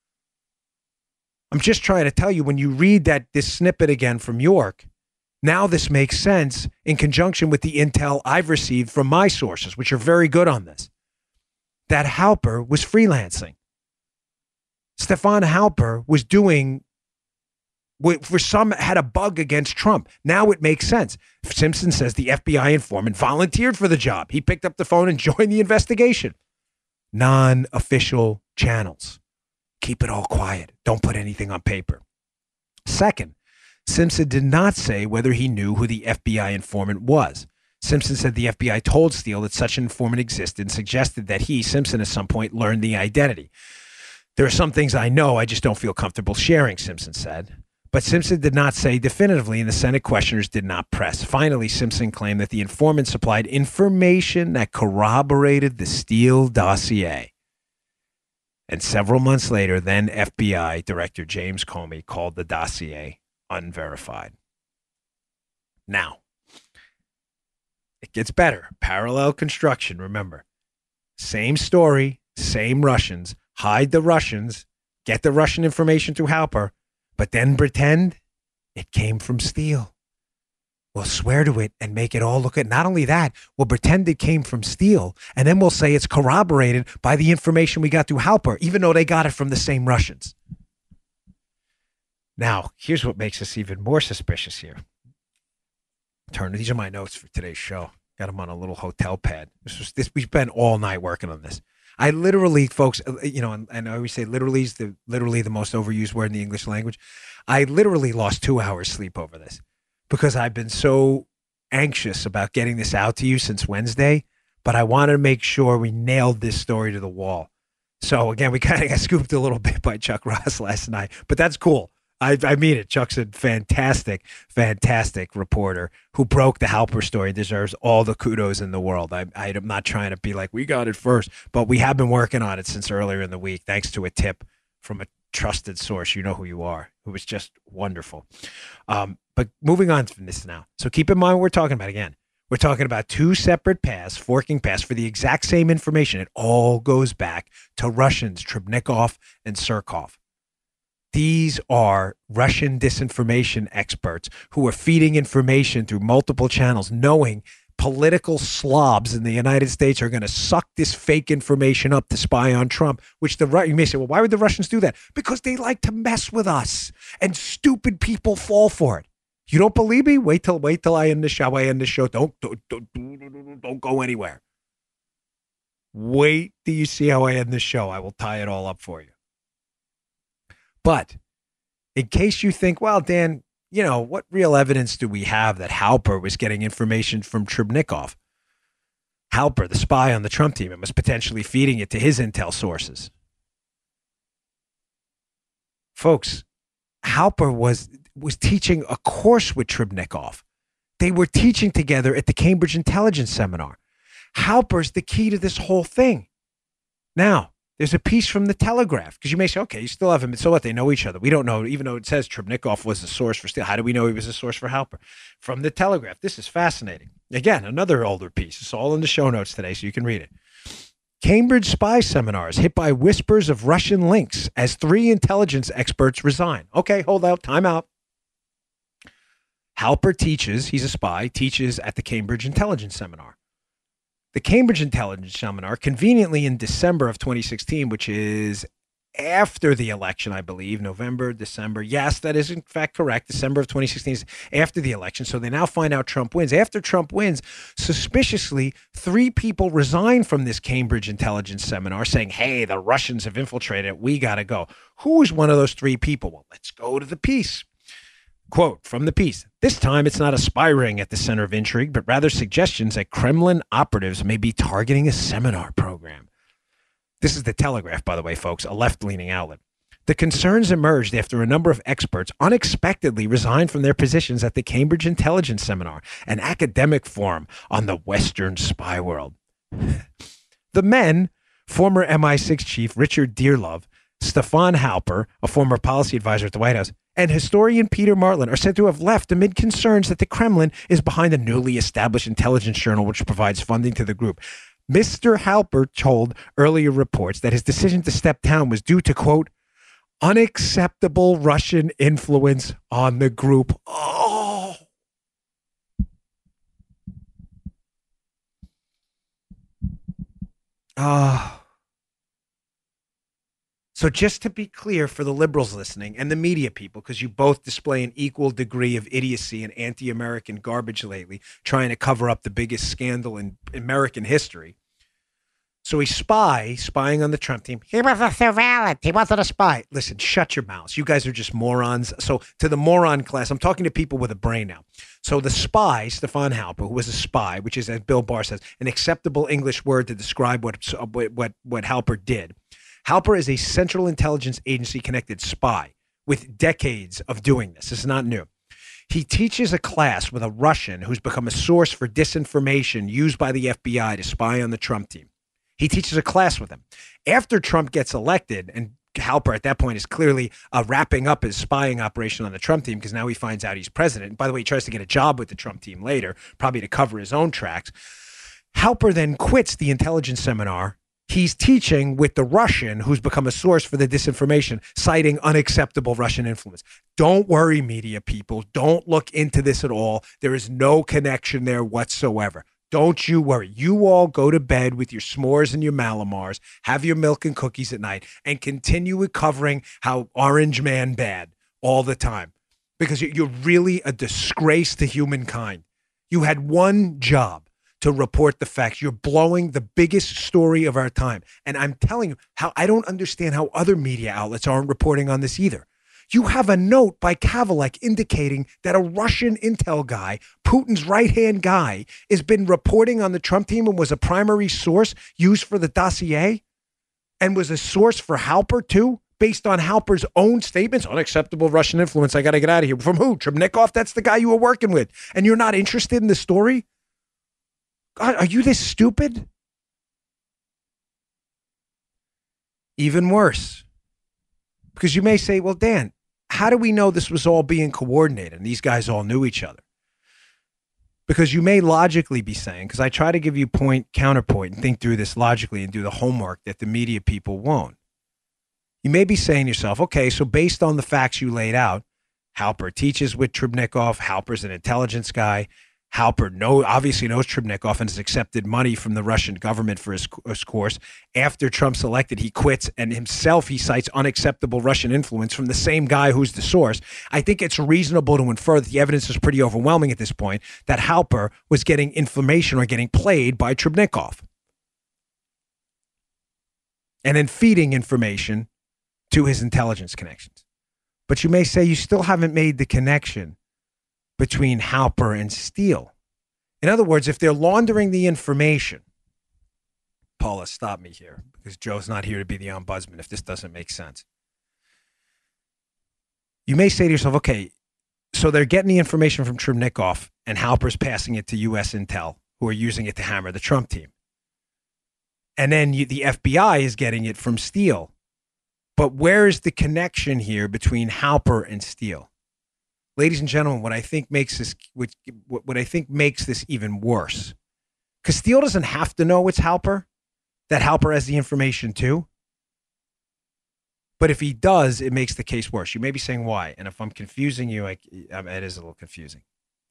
Speaker 3: I'm just trying to tell you, when you read that this snippet again from York, now this makes sense in conjunction with the intel I've received from my sources, which are very good on this, that Halper was freelancing. Stefan Halper was doing, for some, had a bug against Trump. Now it makes sense. Simpson says the F B I informant volunteered for the job. He picked up the phone and joined the investigation. Non-official channels. Keep it all quiet. Don't put anything on paper. Second, Simpson did not say whether he knew who the F B I informant was. Simpson said the F B I told Steele that such an informant existed and suggested that he, Simpson, at some point learned the identity. There are some things I know, I just don't feel comfortable sharing, Simpson said. But Simpson did not say definitively, and the Senate questioners did not press. Finally, Simpson claimed that the informant supplied information that corroborated the Steele dossier. And several months later, then F B I Director James Comey called the dossier unverified. Now, it gets better. Parallel construction, remember. Same story, same Russians. Hide the Russians, get the Russian information through Halper, but then pretend it came from Steele. We'll swear to it and make it all look at. Not only that, we'll pretend it came from Steele, and then we'll say it's corroborated by the information we got through Halper, even though they got it from the same Russians. Now, here's what makes us even more suspicious here. Turner, these are my notes for today's show. Got them on a little hotel pad. This was this. We spent all night working on this. I literally, folks, you know, and, and I always say literally is the literally the most overused word in the English language. I literally lost two hours sleep over this because I've been so anxious about getting this out to you since Wednesday, but I wanted to make sure we nailed this story to the wall. So again, we kind of got scooped a little bit by Chuck Ross last night, but that's cool. I, I mean it. Chuck's a fantastic, fantastic reporter who broke the Halper story. Deserves all the kudos in the world. I, I'm not trying to be like, we got it first, but we have been working on it since earlier in the week, thanks to a tip from a trusted source. You know who you are. It was just wonderful. Um, but moving on from this now. So keep in mind what we're talking about again. We're talking about two separate paths, forking paths for the exact same information. It all goes back to Russians, Trebnikov and Surkov. These are Russian disinformation experts who are feeding information through multiple channels, knowing political slobs in the United States are going to suck this fake information up to spy on Trump, which the you may say, well, why would the Russians do that? Because they like to mess with us, and stupid people fall for it. You don't believe me? Wait till wait till I end the show. I end the show. Don't don't don't, don't go anywhere. Wait till you see how I end the show. I will tie it all up for you. But in case you think, well, Dan, you know, what real evidence do we have that Halper was getting information from Trebnikov? Halper, the spy on the Trump team, and was potentially feeding it to his intel sources. Folks, Halper was was teaching a course with Trebnikov. They were teaching together at the Cambridge Intelligence Seminar. Halper's the key to this whole thing. Now, there's a piece from the Telegraph, because you may say, okay, you still have him. So what? They know each other. We don't know, even though it says Trebnikov was the source for Steele. How do we know he was the source for Halper? From the Telegraph. This is fascinating. Again, another older piece. It's all in the show notes today, so you can read it. Cambridge spy seminars hit by whispers of Russian links as three intelligence experts resign. Okay, hold out. Time out. Halper teaches, he's a spy, teaches at the Cambridge Intelligence Seminar. The Cambridge Intelligence Seminar, conveniently in December of twenty sixteen, which is after the election, I believe, November, December. Yes, that is in fact correct. December of twenty sixteen is after the election. So they now find out Trump wins. After Trump wins, suspiciously, three people resign from this Cambridge Intelligence Seminar saying, hey, the Russians have infiltrated it. We got to go. Who is one of those three people? Well, let's go to the piece. Quote from the piece, this time it's not a spy ring at the center of intrigue, but rather suggestions that Kremlin operatives may be targeting a seminar program. This is the Telegraph, by the way, folks, a left-leaning outlet. The concerns emerged after a number of experts unexpectedly resigned from their positions at the Cambridge Intelligence Seminar, an academic forum on the Western spy world. The men, former M I six chief Richard Dearlove, Stefan Halper, a former policy advisor at the White House, and historian Peter Martland are said to have left amid concerns that the Kremlin is behind the newly established intelligence journal, which provides funding to the group. Mister Halper told earlier reports that his decision to step down was due to, quote, unacceptable Russian influence on the group. Oh. Oh. So just to be clear for the liberals listening and the media people, because you both display an equal degree of idiocy and anti-American garbage lately, trying to cover up the biggest scandal in American history. So a spy spying on the Trump team. He was a surveillance. He wasn't a spy. Listen, shut your mouths. You guys are just morons. So to the moron class, I'm talking to people with a brain now. So the spy, Stefan Halper, who was a spy, which is, as Bill Barr says, an acceptable English word to describe what what what, what Halper did. Halper is a Central Intelligence Agency connected spy with decades of doing this. This is not new. He teaches a class with a Russian who's become a source for disinformation used by the F B I to spy on the Trump team. He teaches a class with him. After Trump gets elected, and Halper at that point is clearly uh, wrapping up his spying operation on the Trump team because now he finds out he's president. And by the way, he tries to get a job with the Trump team later, probably to cover his own tracks. Halper then quits the intelligence seminar he's teaching with the Russian who's become a source for the disinformation, citing unacceptable Russian influence. Don't worry, media people. Don't look into this at all. There is no connection there whatsoever. Don't you worry. You all go to bed with your s'mores and your Malamars, have your milk and cookies at night, and continue with covering how Orange Man bad all the time. Because you're really a disgrace to humankind. You had one job, to report the facts. You're blowing the biggest story of our time. And I'm telling you how I don't understand how other media outlets aren't reporting on this either. You have a note by Kavalek indicating that a Russian intel guy, Putin's right-hand guy, has been reporting on the Trump team and was a primary source used for the dossier and was a source for Halper too, based on Halper's own statements. Unacceptable Russian influence. I got to get out of here. From who? Trebnikov? That's the guy you were working with. And you're not interested in the story? God, are you this stupid? Even worse. Because you may say, well, Dan, how do we know this was all being coordinated and these guys all knew each other? Because you may logically be saying, because I try to give you point, counterpoint, and think through this logically and do the homework that the media people won't. You may be saying to yourself, okay, so based on the facts you laid out, Halper teaches with Trebnikov, Halper's an intelligence guy, Halper know, obviously knows Trebnikov and has accepted money from the Russian government for his, his course. After Trump's elected, he quits, and himself he cites unacceptable Russian influence from the same guy who's the source. I think it's reasonable to infer that the evidence is pretty overwhelming at this point that Halper was getting information or getting played by Trebnikov and then feeding information to his intelligence connections. But you may say you still haven't made the connection between Halper and Steele. In other words, if they're laundering the information, Paula, stop me here because Joe's not here to be the ombudsman if this doesn't make sense. You may say to yourself, okay, so they're getting the information from Trebnikov and Halper's passing it to U S Intel, who are using it to hammer the Trump team. And then you, the F B I is getting it from Steele. But where's the connection here between Halper and Steele? Ladies and gentlemen, what I think makes this what, what I think makes this even worse, because Steele doesn't have to know it's Halper, that Halper has the information too. But if he does, it makes the case worse. You may be saying why, and if I'm confusing you, I, it is a little confusing.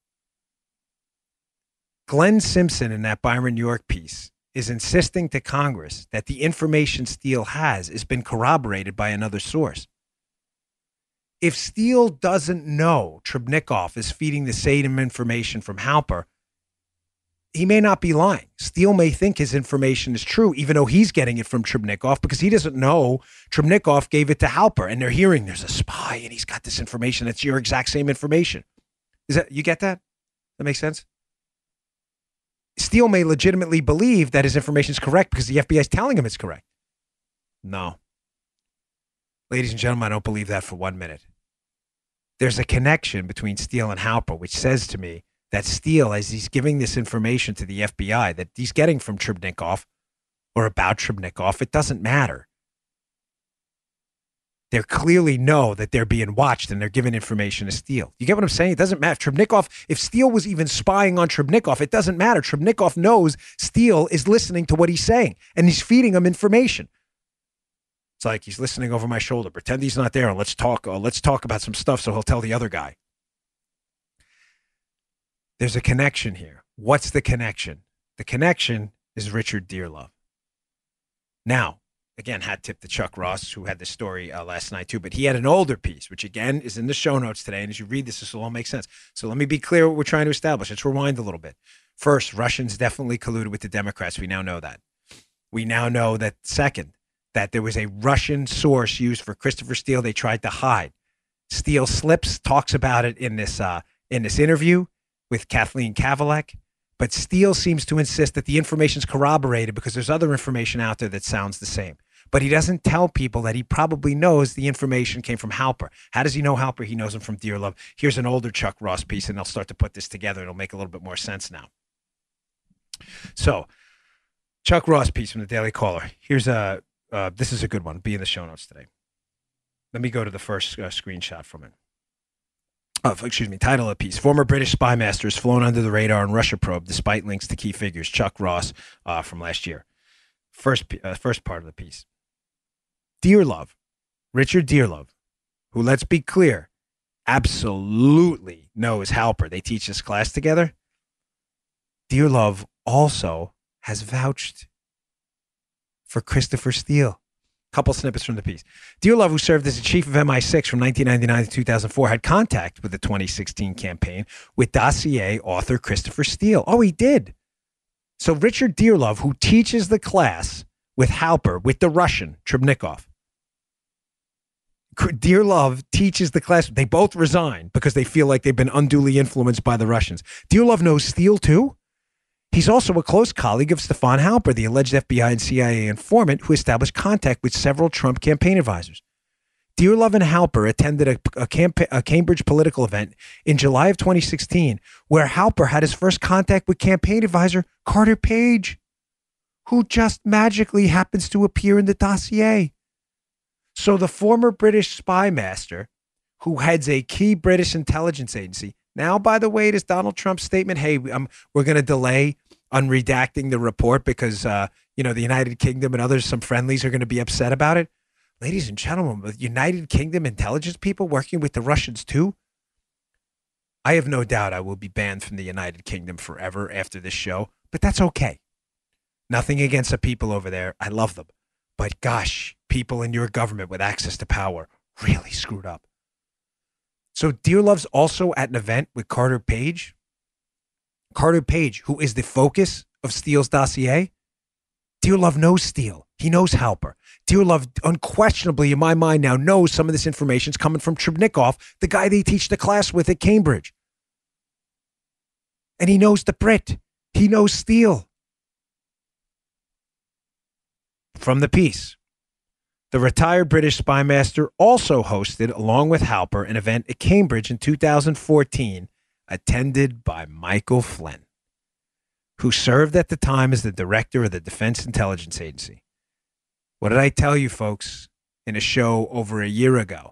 Speaker 3: Glenn Simpson in that Byron York piece is insisting to Congress that the information Steele has has been corroborated by another source. If Steele doesn't know Trebnikov is feeding the same information from Halper, he may not be lying. Steele may think his information is true, even though he's getting it from Trebnikov because he doesn't know Trebnikov gave it to Halper. And they're hearing there's a spy and he's got this information that's your exact same information. Is that, you get that? That makes sense? Steele may legitimately believe that his information is correct because the F B I is telling him it's correct. No. Ladies and gentlemen, I don't believe that for one minute. There's a connection between Steele and Halper, which says to me that Steele, as he's giving this information to the F B I that he's getting from Trebnikov or about Trebnikov, it doesn't matter. They clearly know that they're being watched and they're giving information to Steele. You get what I'm saying? It doesn't matter. Trebnikov, if Steele was even spying on Trebnikov, it doesn't matter. Trebnikov knows Steele is listening to what he's saying and he's feeding him information. It's like he's listening over my shoulder. Pretend he's not there and let's talk. Uh, let's talk about some stuff so he'll tell the other guy. There's a connection here. What's the connection? The connection is Richard Dearlove. Now, again, hat tip to Chuck Ross, who had this story uh, last night too, but he had an older piece, which again is in the show notes today. And as you read this, this will all make sense. So let me be clear what we're trying to establish. Let's rewind a little bit. First, Russians definitely colluded with the Democrats. We now know that. We now know that, second, that there was a Russian source used for Christopher Steele they tried to hide. Steele slips, talks about it in this uh, in this interview with Kathleen Kavalek, but Steele seems to insist that the information's corroborated because there's other information out there that sounds the same. But he doesn't tell people that he probably knows the information came from Halper. How does he know Halper? He knows him from Dearlove. Here's an older Chuck Ross piece, and they'll start to put this together. It'll make a little bit more sense now. So, Chuck Ross piece from the Daily Caller. Here's a, uh, this is a good one. Be in the show notes today. Let me go to the first uh, screenshot from it. Oh, excuse me, title of the piece. Former British spy master has flown under the radar in Russia probe despite links to key figures. Chuck Ross uh, from last year. First, uh, first part of the piece. Dearlove, Richard Dearlove, who, let's be clear, absolutely knows Halper. They teach this class together. Dearlove also has vouched for Christopher Steele. Couple snippets from the piece. Dearlove, who served as the chief of M I six from nineteen ninety-nine to two thousand four, had contact with the twenty sixteen campaign with dossier author Christopher Steele. Oh, he did. So Richard Dearlove, who teaches the class with Halper, with the Russian, Trebnikov. Dearlove teaches the class. They both resign because they feel like they've been unduly influenced by the Russians. Dearlove knows Steele, too. He's also a close colleague of Stefan Halper, the alleged F B I and C I A informant who established contact with several Trump campaign advisors. Dearlove and Halper attended a, a, camp, a Cambridge political event in July of twenty sixteen where Halper had his first contact with campaign advisor Carter Page, who just magically happens to appear in the dossier. So the former British spy master who heads a key British intelligence agency. Now, by the way, does Donald Trump's statement, hey, um, we're going to delay on redacting the report because, uh, you know, the United Kingdom and others, some friendlies are going to be upset about it. Ladies and gentlemen, with United Kingdom intelligence people working with the Russians too, I have no doubt I will be banned from the United Kingdom forever after this show, but that's okay. Nothing against the people over there. I love them. But gosh, people in your government with access to power really screwed up. So Dearlove's also at an event with Carter Page. Carter Page, who is the focus of Steele's dossier. Dearlove knows Steele. He knows Halper. Dearlove unquestionably, in my mind now, knows some of this information is coming from Trebnikov, the guy they teach the class with at Cambridge. And he knows the Brit. He knows Steele. From the piece. The retired British spy master also hosted, along with Halper, an event at Cambridge in two thousand fourteen, attended by Michael Flynn, who served at the time as the director of the Defense Intelligence Agency. What did I tell you, folks, in a show over a year ago?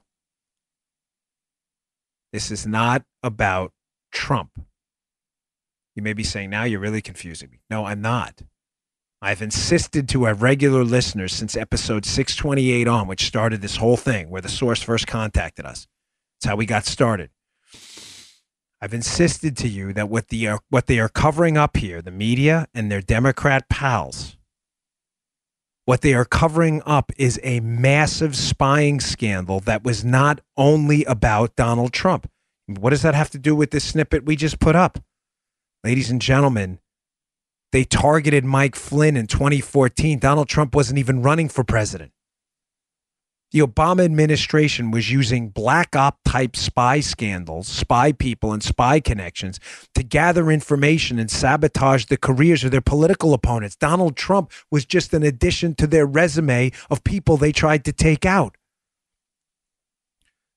Speaker 3: This is not about Trump. You may be saying, now you're really confusing me. No, I'm not. I've insisted to our regular listeners since episode six twenty-eight on, which started this whole thing, where the source first contacted us. That's how we got started. I've insisted to you that what, the, uh, what they are covering up here, the media and their Democrat pals, what they are covering up is a massive spying scandal that was not only about Donald Trump. What does that have to do with this snippet we just put up? Ladies and gentlemen, they targeted Mike Flynn in twenty fourteen. Donald Trump wasn't even running for president. The Obama administration was using black op type spy scandals, spy people and spy connections to gather information and sabotage the careers of their political opponents. Donald Trump was just an addition to their resume of people they tried to take out.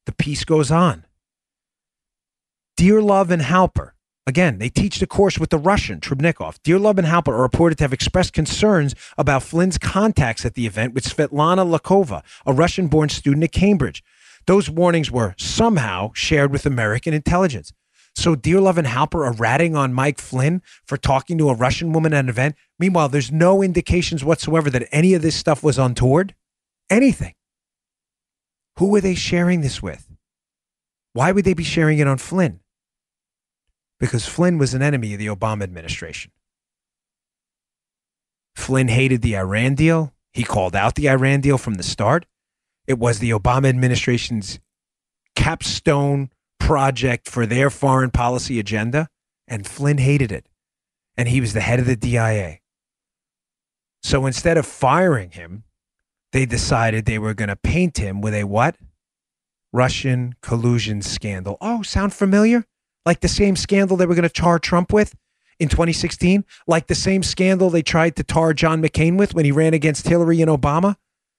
Speaker 3: The piece goes on. Dearlove and Halper, again, they teach the course with the Russian, Trebnikov. Dearlove and Halper are reported to have expressed concerns about Flynn's contacts at the event with Svetlana Lakova, a Russian-born student at Cambridge. Those warnings were somehow shared with American intelligence. So Dearlove and Halper are ratting on Mike Flynn for talking to a Russian woman at an event. Meanwhile, there's no indications whatsoever that any of this stuff was untoward. Anything. Who were they sharing this with? Why would they be sharing it on Flynn? Because Flynn was an enemy of the Obama administration. Flynn hated the Iran deal. He called out the Iran deal from the start. It was the Obama administration's capstone project for their foreign policy agenda, and Flynn hated it. And he was the head of the D I A. So instead of firing him, they decided they were going to paint him with a what? Russian collusion scandal. Oh, sound familiar? Like the same scandal they were going to tar Trump with in twenty sixteen? Like the same scandal they tried to tar John McCain with when he ran against Hillary and Obama?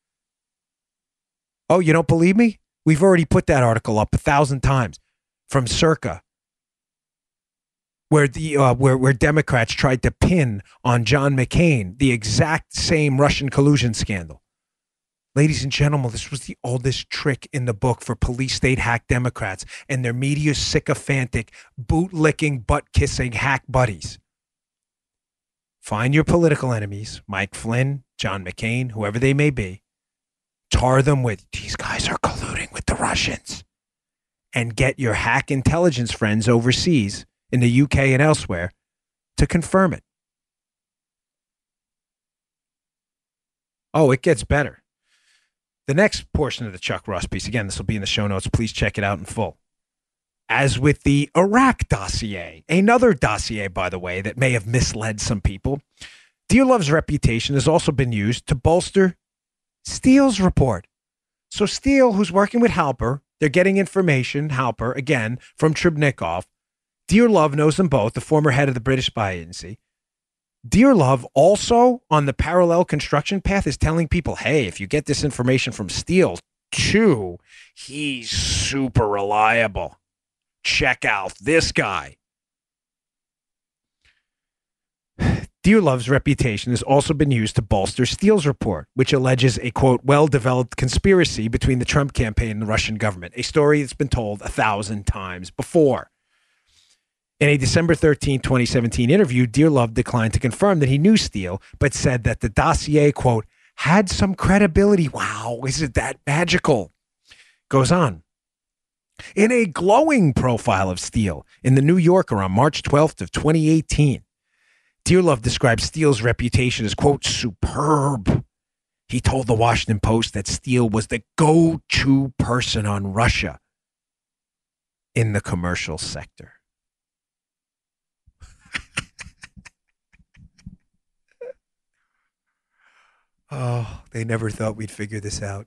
Speaker 3: Oh, you don't believe me? We've already put that article up a thousand times from Circa, where the uh, where where Democrats tried to pin on John McCain the exact same Russian collusion scandal. Ladies and gentlemen, this was the oldest trick in the book for police state hack Democrats and their media sycophantic, boot-licking, butt-kissing hack buddies. Find your political enemies, Mike Flynn, John McCain, whoever they may be. Tar them with, these guys are colluding with the Russians. And get your hack intelligence friends overseas, in the U K and elsewhere, to confirm it. Oh, it gets better. The next portion of the Chuck Ross piece, again, this will be in the show notes. Please check it out in full. As with the Iraq dossier, another dossier, by the way, that may have misled some people, Dearlove's reputation has also been used to bolster Steele's report. So Steele, who's working with Halper, they're getting information, Halper, again, from Trebnikov. Dearlove knows them both, the former head of the British spy agency. Dearlove also on the parallel construction path is telling people, hey, if you get this information from Steele, too, he's super reliable. Check out this guy. Dearlove's reputation has also been used to bolster Steele's report, which alleges a, quote, well-developed conspiracy between the Trump campaign and the Russian government, a story that's been told a thousand times before. In a December thirteenth, twenty seventeen interview, Dearlove declined to confirm that he knew Steele, but said that the dossier, quote, had some credibility. Wow, is it that magical? Goes on. In a glowing profile of Steele in the New Yorker on March twelfth of twenty eighteen, Dearlove described Steele's reputation as, quote, superb. He told the Washington Post that Steele was the go-to person on Russia in the commercial sector. Oh, they never thought we'd figure this out.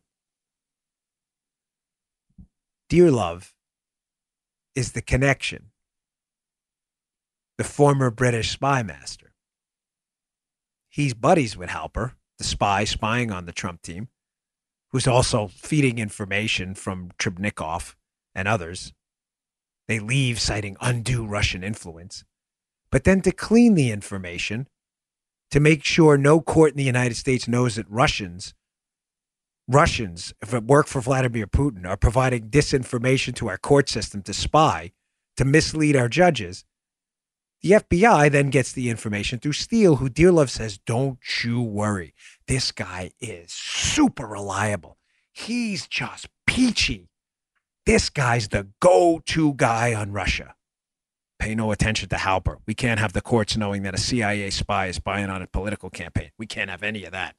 Speaker 3: Dearlove is the connection, the former British spy master. He's buddies with Halper, the spy spying on the Trump team, who's also feeding information from Trebnikov and others. They leave citing undue Russian influence. But then to clean the information, to make sure no court in the United States knows that Russians, Russians, if it work for Vladimir Putin, are providing disinformation to our court system to spy, to mislead our judges, the F B I then gets the information through Steele, who Dearlove says, don't you worry. This guy is super reliable. He's just peachy. This guy's the go-to guy on Russia. Pay no attention to Halper. We can't have the courts knowing that a C I A spy is spying on a political campaign. We can't have any of that.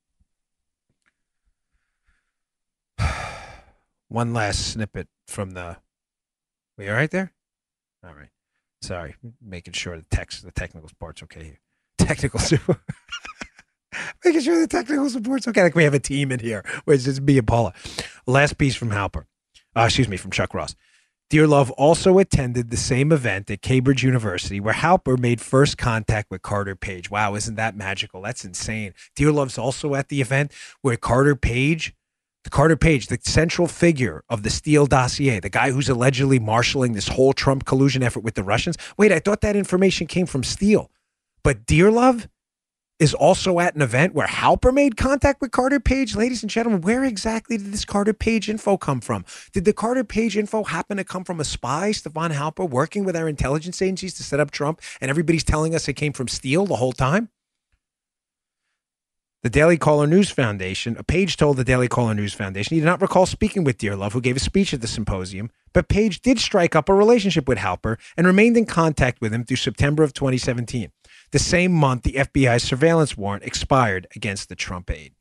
Speaker 3: One last snippet from the... Were you all right there? All right. Sorry. Making sure the text, the technical support's okay here. Technical support. Making sure the technical support's okay. Like we have a team in here. Where it's just me and Paula. Last piece from Halper. Uh, excuse me, from Chuck Ross. Dearlove also attended the same event at Cambridge University where Halper made first contact with Carter Page. Wow, isn't that magical? That's insane. Dearlove's also at the event where Carter Page The Carter Page, the central figure of the Steele dossier, the guy who's allegedly marshaling this whole Trump collusion effort with the Russians. Wait, I thought that information came from Steele. But Dearlove is also at an event where Halper made contact with Carter Page. Ladies and gentlemen, where exactly did this Carter Page info come from? Did the Carter Page info happen to come from a spy, Stefan Halper, working with our intelligence agencies to set up Trump, and everybody's telling us it came from Steele the whole time? The Daily Caller News Foundation, a Page told the Daily Caller News Foundation he did not recall speaking with Dearlove, who gave a speech at the symposium, but Page did strike up a relationship with Halper and remained in contact with him through September of twenty seventeen. The same month, the F B I's surveillance warrant expired against the Trump aide.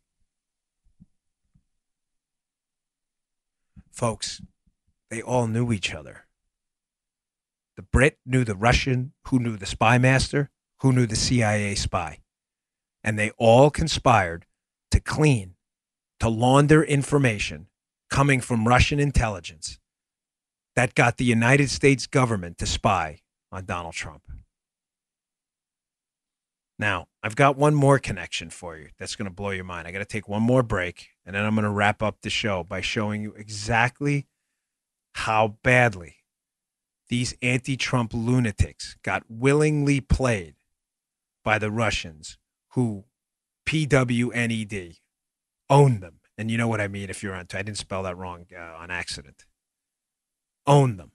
Speaker 3: Folks, they all knew each other. The Brit knew the Russian, who knew the spy master, who knew the C I A spy. And they all conspired to clean, to launder information coming from Russian intelligence that got the United States government to spy on Donald Trump. Now, I've got one more connection for you that's going to blow your mind. I got to take one more break, and then I'm going to wrap up the show by showing you exactly how badly these anti-Trump lunatics got willingly played by the Russians, who P W N E D owned them. And you know what I mean if you're on, I didn't spell that wrong uh, on accident. Own them.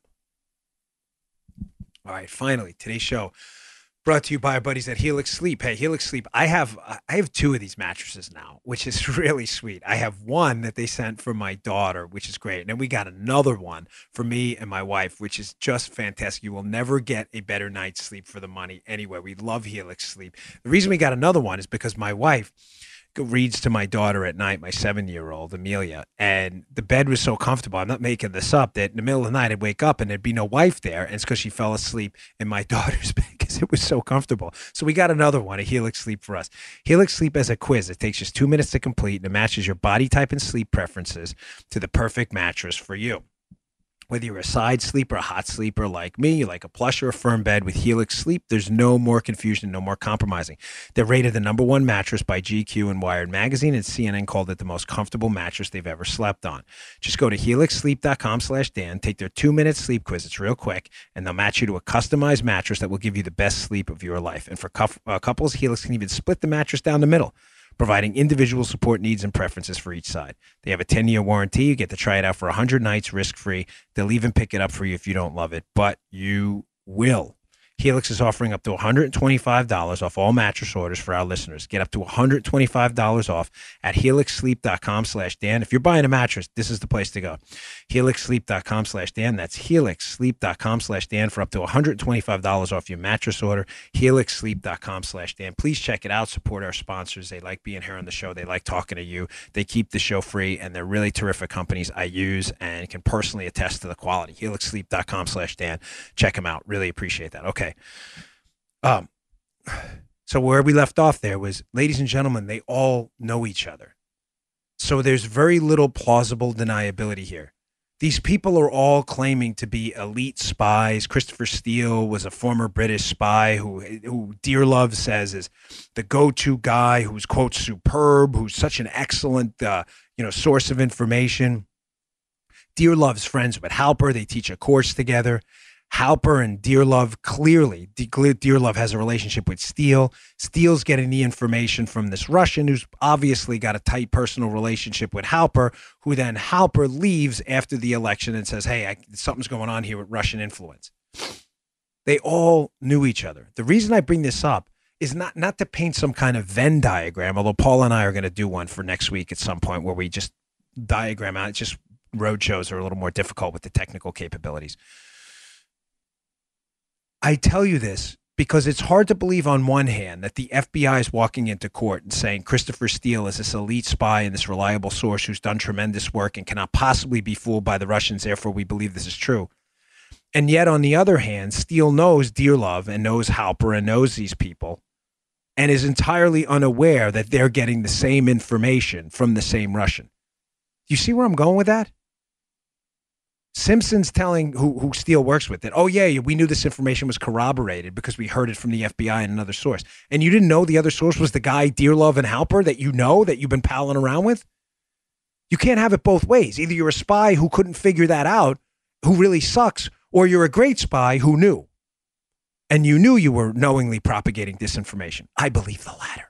Speaker 3: All right, finally, today's show brought to you by our buddies at Helix Sleep. Hey, Helix Sleep, I have I have two of these mattresses now, which is really sweet. I have one that they sent for my daughter, which is great. And then we got another one for me and my wife, which is just fantastic. You will never get a better night's sleep for the money anyway. We love Helix Sleep. The reason we got another one is because my wife reads to my daughter at night, my seven-year-old, Amelia, and the bed was so comfortable, I'm not making this up, that in the middle of the night I'd wake up and there'd be no wife there, and it's because she fell asleep in my daughter's bed because it was so comfortable. So we got another one, a Helix Sleep for us. Helix Sleep has a quiz. It takes just two minutes to complete, and it matches your body type and sleep preferences to the perfect mattress for you. Whether you're a side sleeper, a hot sleeper like me, you like a plush or a firm bed, with Helix Sleep, there's no more confusion, no more compromising. They're rated the number one mattress by G Q and Wired Magazine, and C N N called it the most comfortable mattress they've ever slept on. Just go to helix sleep dot com slash Dan, take their two-minute sleep quiz. It's real quick, and they'll match you to a customized mattress that will give you the best sleep of your life. And for uh, couples, Helix can even split the mattress down the middle, providing individual support needs and preferences for each side. They have a ten-year warranty. You get to try it out for one hundred nights risk-free. They'll even pick it up for you if you don't love it, but you will. Helix is offering up to one hundred twenty-five dollars off all mattress orders for our listeners. Get up to one hundred twenty-five dollars off at helix sleep dot com slash Dan. If you're buying a mattress, this is the place to go. helix sleep dot com slash Dan. That's helix sleep dot com slash Dan for up to one hundred twenty-five dollars off your mattress order. helix sleep dot com slash Dan. Please check it out. Support our sponsors. They like being here on the show. They like talking to you. They keep the show free, and they're really terrific companies I use and can personally attest to the quality. helix sleep dot com slash Dan. Check them out. Really appreciate that. Okay. Um, so where we left off there was, ladies and gentlemen, they all know each other. So there's very little plausible deniability here. These people are all claiming to be elite spies. Christopher Steele was a former British spy who, who Dearlove says is the go-to guy, who's, quote, superb, who's such an excellent, uh, you know, source of information. Dearlove's friends with Halper. They teach a course together. Halper and Dearlove, clearly, Dearlove has a relationship with Steele. Steele's getting the information from this Russian who's obviously got a tight personal relationship with Halper, who then Halper leaves after the election and says, hey, I, something's going on here with Russian influence. They all knew each other. The reason I bring this up is not, not to paint some kind of Venn diagram, although Paul and I are going to do one for next week at some point where we just diagram out. It's just road shows are a little more difficult with the technical capabilities. I tell you this because it's hard to believe on one hand that the F B I is walking into court and saying Christopher Steele is this elite spy and this reliable source who's done tremendous work and cannot possibly be fooled by the Russians, therefore we believe this is true. And yet, on the other hand, Steele knows Dearlove and knows Halper and knows these people and is entirely unaware that they're getting the same information from the same Russian. You see where I'm going with that? Simpson's telling who, who Steele works with that, oh, yeah, we knew this information was corroborated because we heard it from the F B I and another source. And you didn't know the other source was the guy, Dearlove and Halper, that you know, that you've been palling around with? You can't have it both ways. Either you're a spy who couldn't figure that out, who really sucks, or you're a great spy who knew. And you knew you were knowingly propagating disinformation. I believe the latter.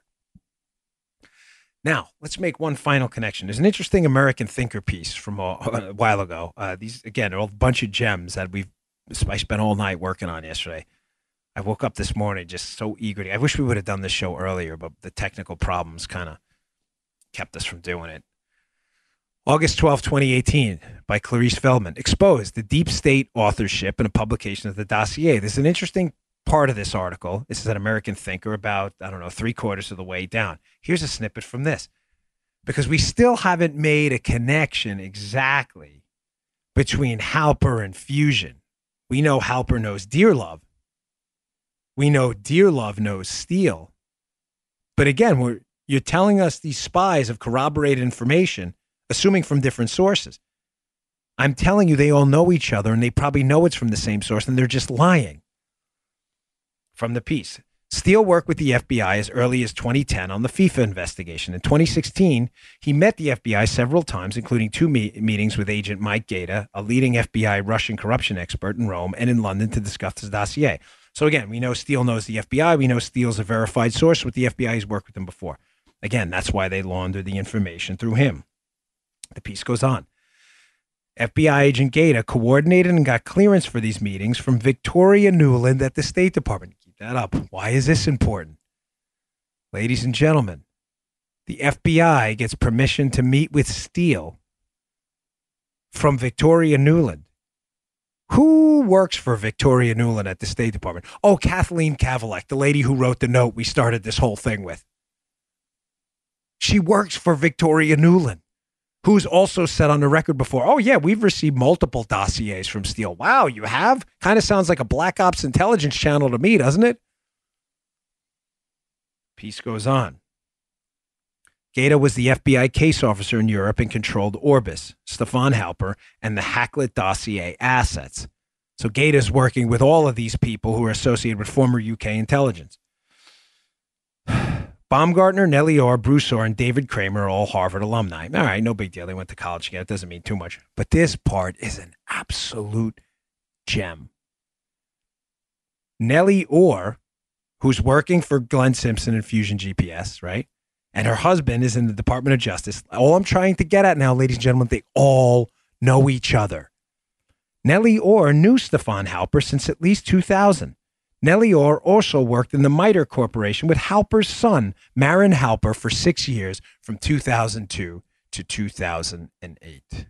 Speaker 3: Now, let's make one final connection. There's an interesting American Thinker piece from a, a while ago. Uh, these, again, are a bunch of gems that we've I spent all night working on yesterday. I woke up this morning just so eager to. I wish we would have done this show earlier, but the technical problems kind of kept us from doing it. August twelfth, twenty eighteen, by Clarice Feldman, exposed the deep state authorship in a publication of the dossier. There's an interesting part of this article. This is an American Thinker about, I don't know, three quarters of the way down. Here's a snippet from this, because we still haven't made a connection exactly between Halper and Fusion. We know Halper knows Dearlove. We know Dearlove knows Steele. But again, we're, you're telling us these spies have corroborated information, assuming from different sources. I'm telling you, they all know each other, and they probably know it's from the same source, and they're just lying. From the piece, Steele worked with the F B I as early as twenty ten on the FIFA investigation. In twenty sixteen, he met the F B I several times, including two me- meetings with Agent Mike Gaeta, a leading F B I Russian corruption expert in Rome and in London, to discuss his dossier. So again, we know Steele knows the F B I. We know Steele's a verified source with the F B I. He's worked with them before. Again, that's why they laundered the information through him. The piece goes on. F B I agent Gaeta coordinated and got clearance for these meetings from Victoria Nuland at the State Department. Keep that up. Why is this important? Ladies and gentlemen, the F B I gets permission to meet with Steele from Victoria Nuland. Who works for Victoria Nuland at the State Department? Oh, Kathleen Kavalek, the lady who wrote the note we started this whole thing with. She works for Victoria Nuland, who's also said on the record before, oh, yeah, we've received multiple dossiers from Steele. Wow, you have? Kind of sounds like a Black Ops intelligence channel to me, doesn't it? Piece goes on. Gaeta was the F B I case officer in Europe and controlled Orbis, Stefan Halper, and the Hacklet dossier assets. So Gaeta's working with all of these people who are associated with former U K intelligence. Baumgartner, Nellie Orr, Bruce Orr, and David Kramer are all Harvard alumni. All right, no big deal. They went to college together. It doesn't mean too much. But this part is an absolute gem. Nellie Orr, who's working for Glenn Simpson and Fusion G P S, right? And her husband is in the Department of Justice. All I'm trying to get at now, ladies and gentlemen, they all know each other. Nellie Orr knew Stefan Halper since at least two thousand. Nellie Orr also worked in the MITRE Corporation with Halper's son, Marin Halper, for six years from two thousand two to two thousand eight.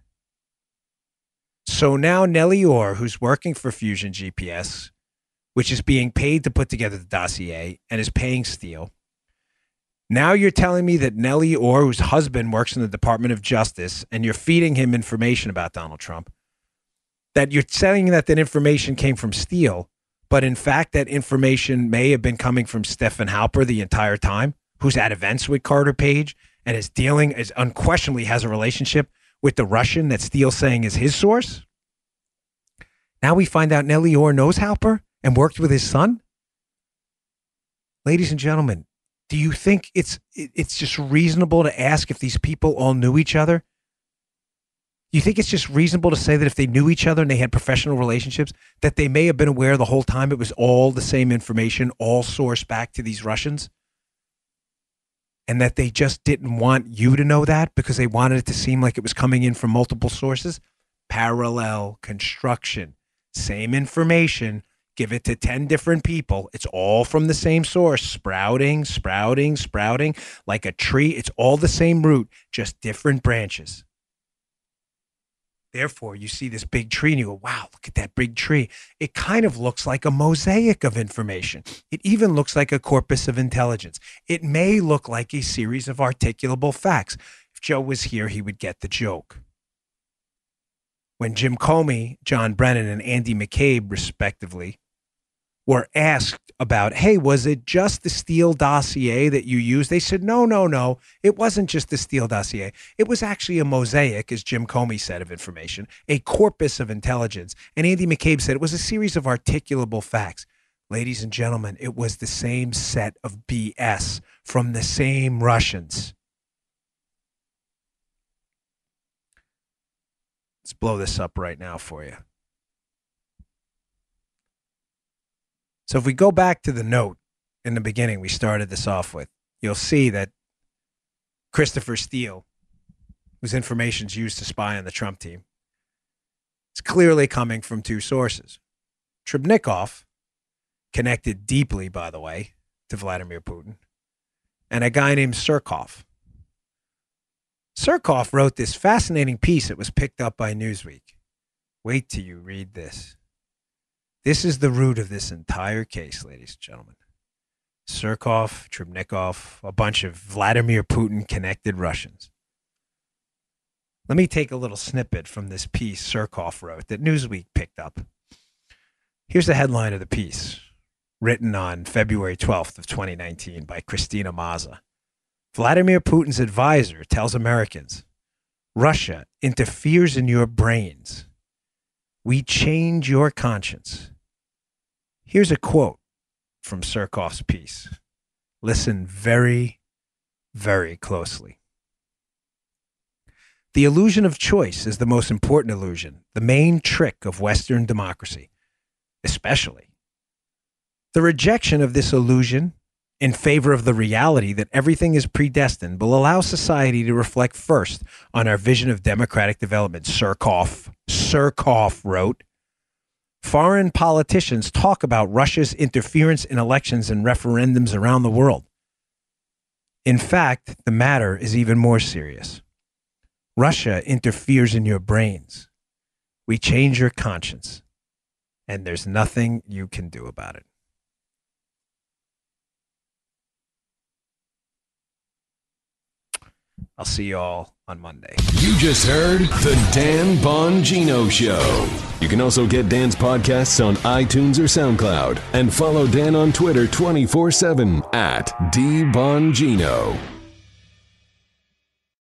Speaker 3: So now Nellie Orr, who's working for Fusion G P S, which is being paid to put together the dossier and is paying Steele, now you're telling me that Nellie Orr, whose husband works in the Department of Justice, and you're feeding him information about Donald Trump, that you're saying that that information came from Steele, but in fact, that information may have been coming from Stefan Halper the entire time, who's at events with Carter Page and is dealing, is unquestionably has a relationship with the Russian that Steele's saying is his source. Now we find out Nellie Orr knows Halper and worked with his son. Ladies and gentlemen, do you think it's it's just reasonable to ask if these people all knew each other? Do you think it's just reasonable to say that if they knew each other and they had professional relationships, that they may have been aware the whole time it was all the same information, all sourced back to these Russians? And that they just didn't want you to know that because they wanted it to seem like it was coming in from multiple sources? Parallel construction. Same information. Give it to ten different people. It's all from the same source. Sprouting, sprouting, sprouting. Like a tree. It's all the same root, just different branches. Therefore, you see this big tree and you go, wow, look at that big tree. It kind of looks like a mosaic of information. It even looks like a corpus of intelligence. It may look like a series of articulable facts. If Joe was here, he would get the joke. When Jim Comey, John Brennan, and Andy McCabe, respectively, were asked about, hey, was it just the Steele dossier that you used? They said, no, no, no. It wasn't just the Steele dossier. It was actually a mosaic, as Jim Comey said, of information, a corpus of intelligence. And Andy McCabe said it was a series of articulable facts. Ladies and gentlemen, it was the same set of B S from the same Russians. Let's blow this up right now for you. So if we go back to the note in the beginning we started this off with, you'll see that Christopher Steele, whose information is used to spy on the Trump team, is clearly coming from two sources. Trebnikov, connected deeply, by the way, to Vladimir Putin, and a guy named Surkov. Surkov wrote this fascinating piece that was picked up by Newsweek. Wait till you read this. This is the root of this entire case, ladies and gentlemen. Surkov, Trebnikov, a bunch of Vladimir Putin-connected Russians. Let me take a little snippet from this piece Surkov wrote that Newsweek picked up. Here's the headline of the piece, written on February twelfth of twenty nineteen by Christina Maza. Vladimir Putin's advisor tells Americans, Russia interferes in your brains. We change your conscience. Here's a quote from Surkov's piece. Listen very, very closely. The illusion of choice is the most important illusion, the main trick of Western democracy, especially. The rejection of this illusion in favor of the reality that everything is predestined will allow society to reflect first on our vision of democratic development, Surkov, Surkov wrote. Foreign politicians talk about Russia's interference in elections and referendums around the world. In fact, the matter is even more serious. Russia interferes in your brains. We change your conscience, and there's nothing you can do about it. I'll see you all on Monday.
Speaker 2: You just heard the Dan Bongino Show. You can also get Dan's podcasts on iTunes or SoundCloud and follow Dan on Twitter twenty-four seven at D Bongino.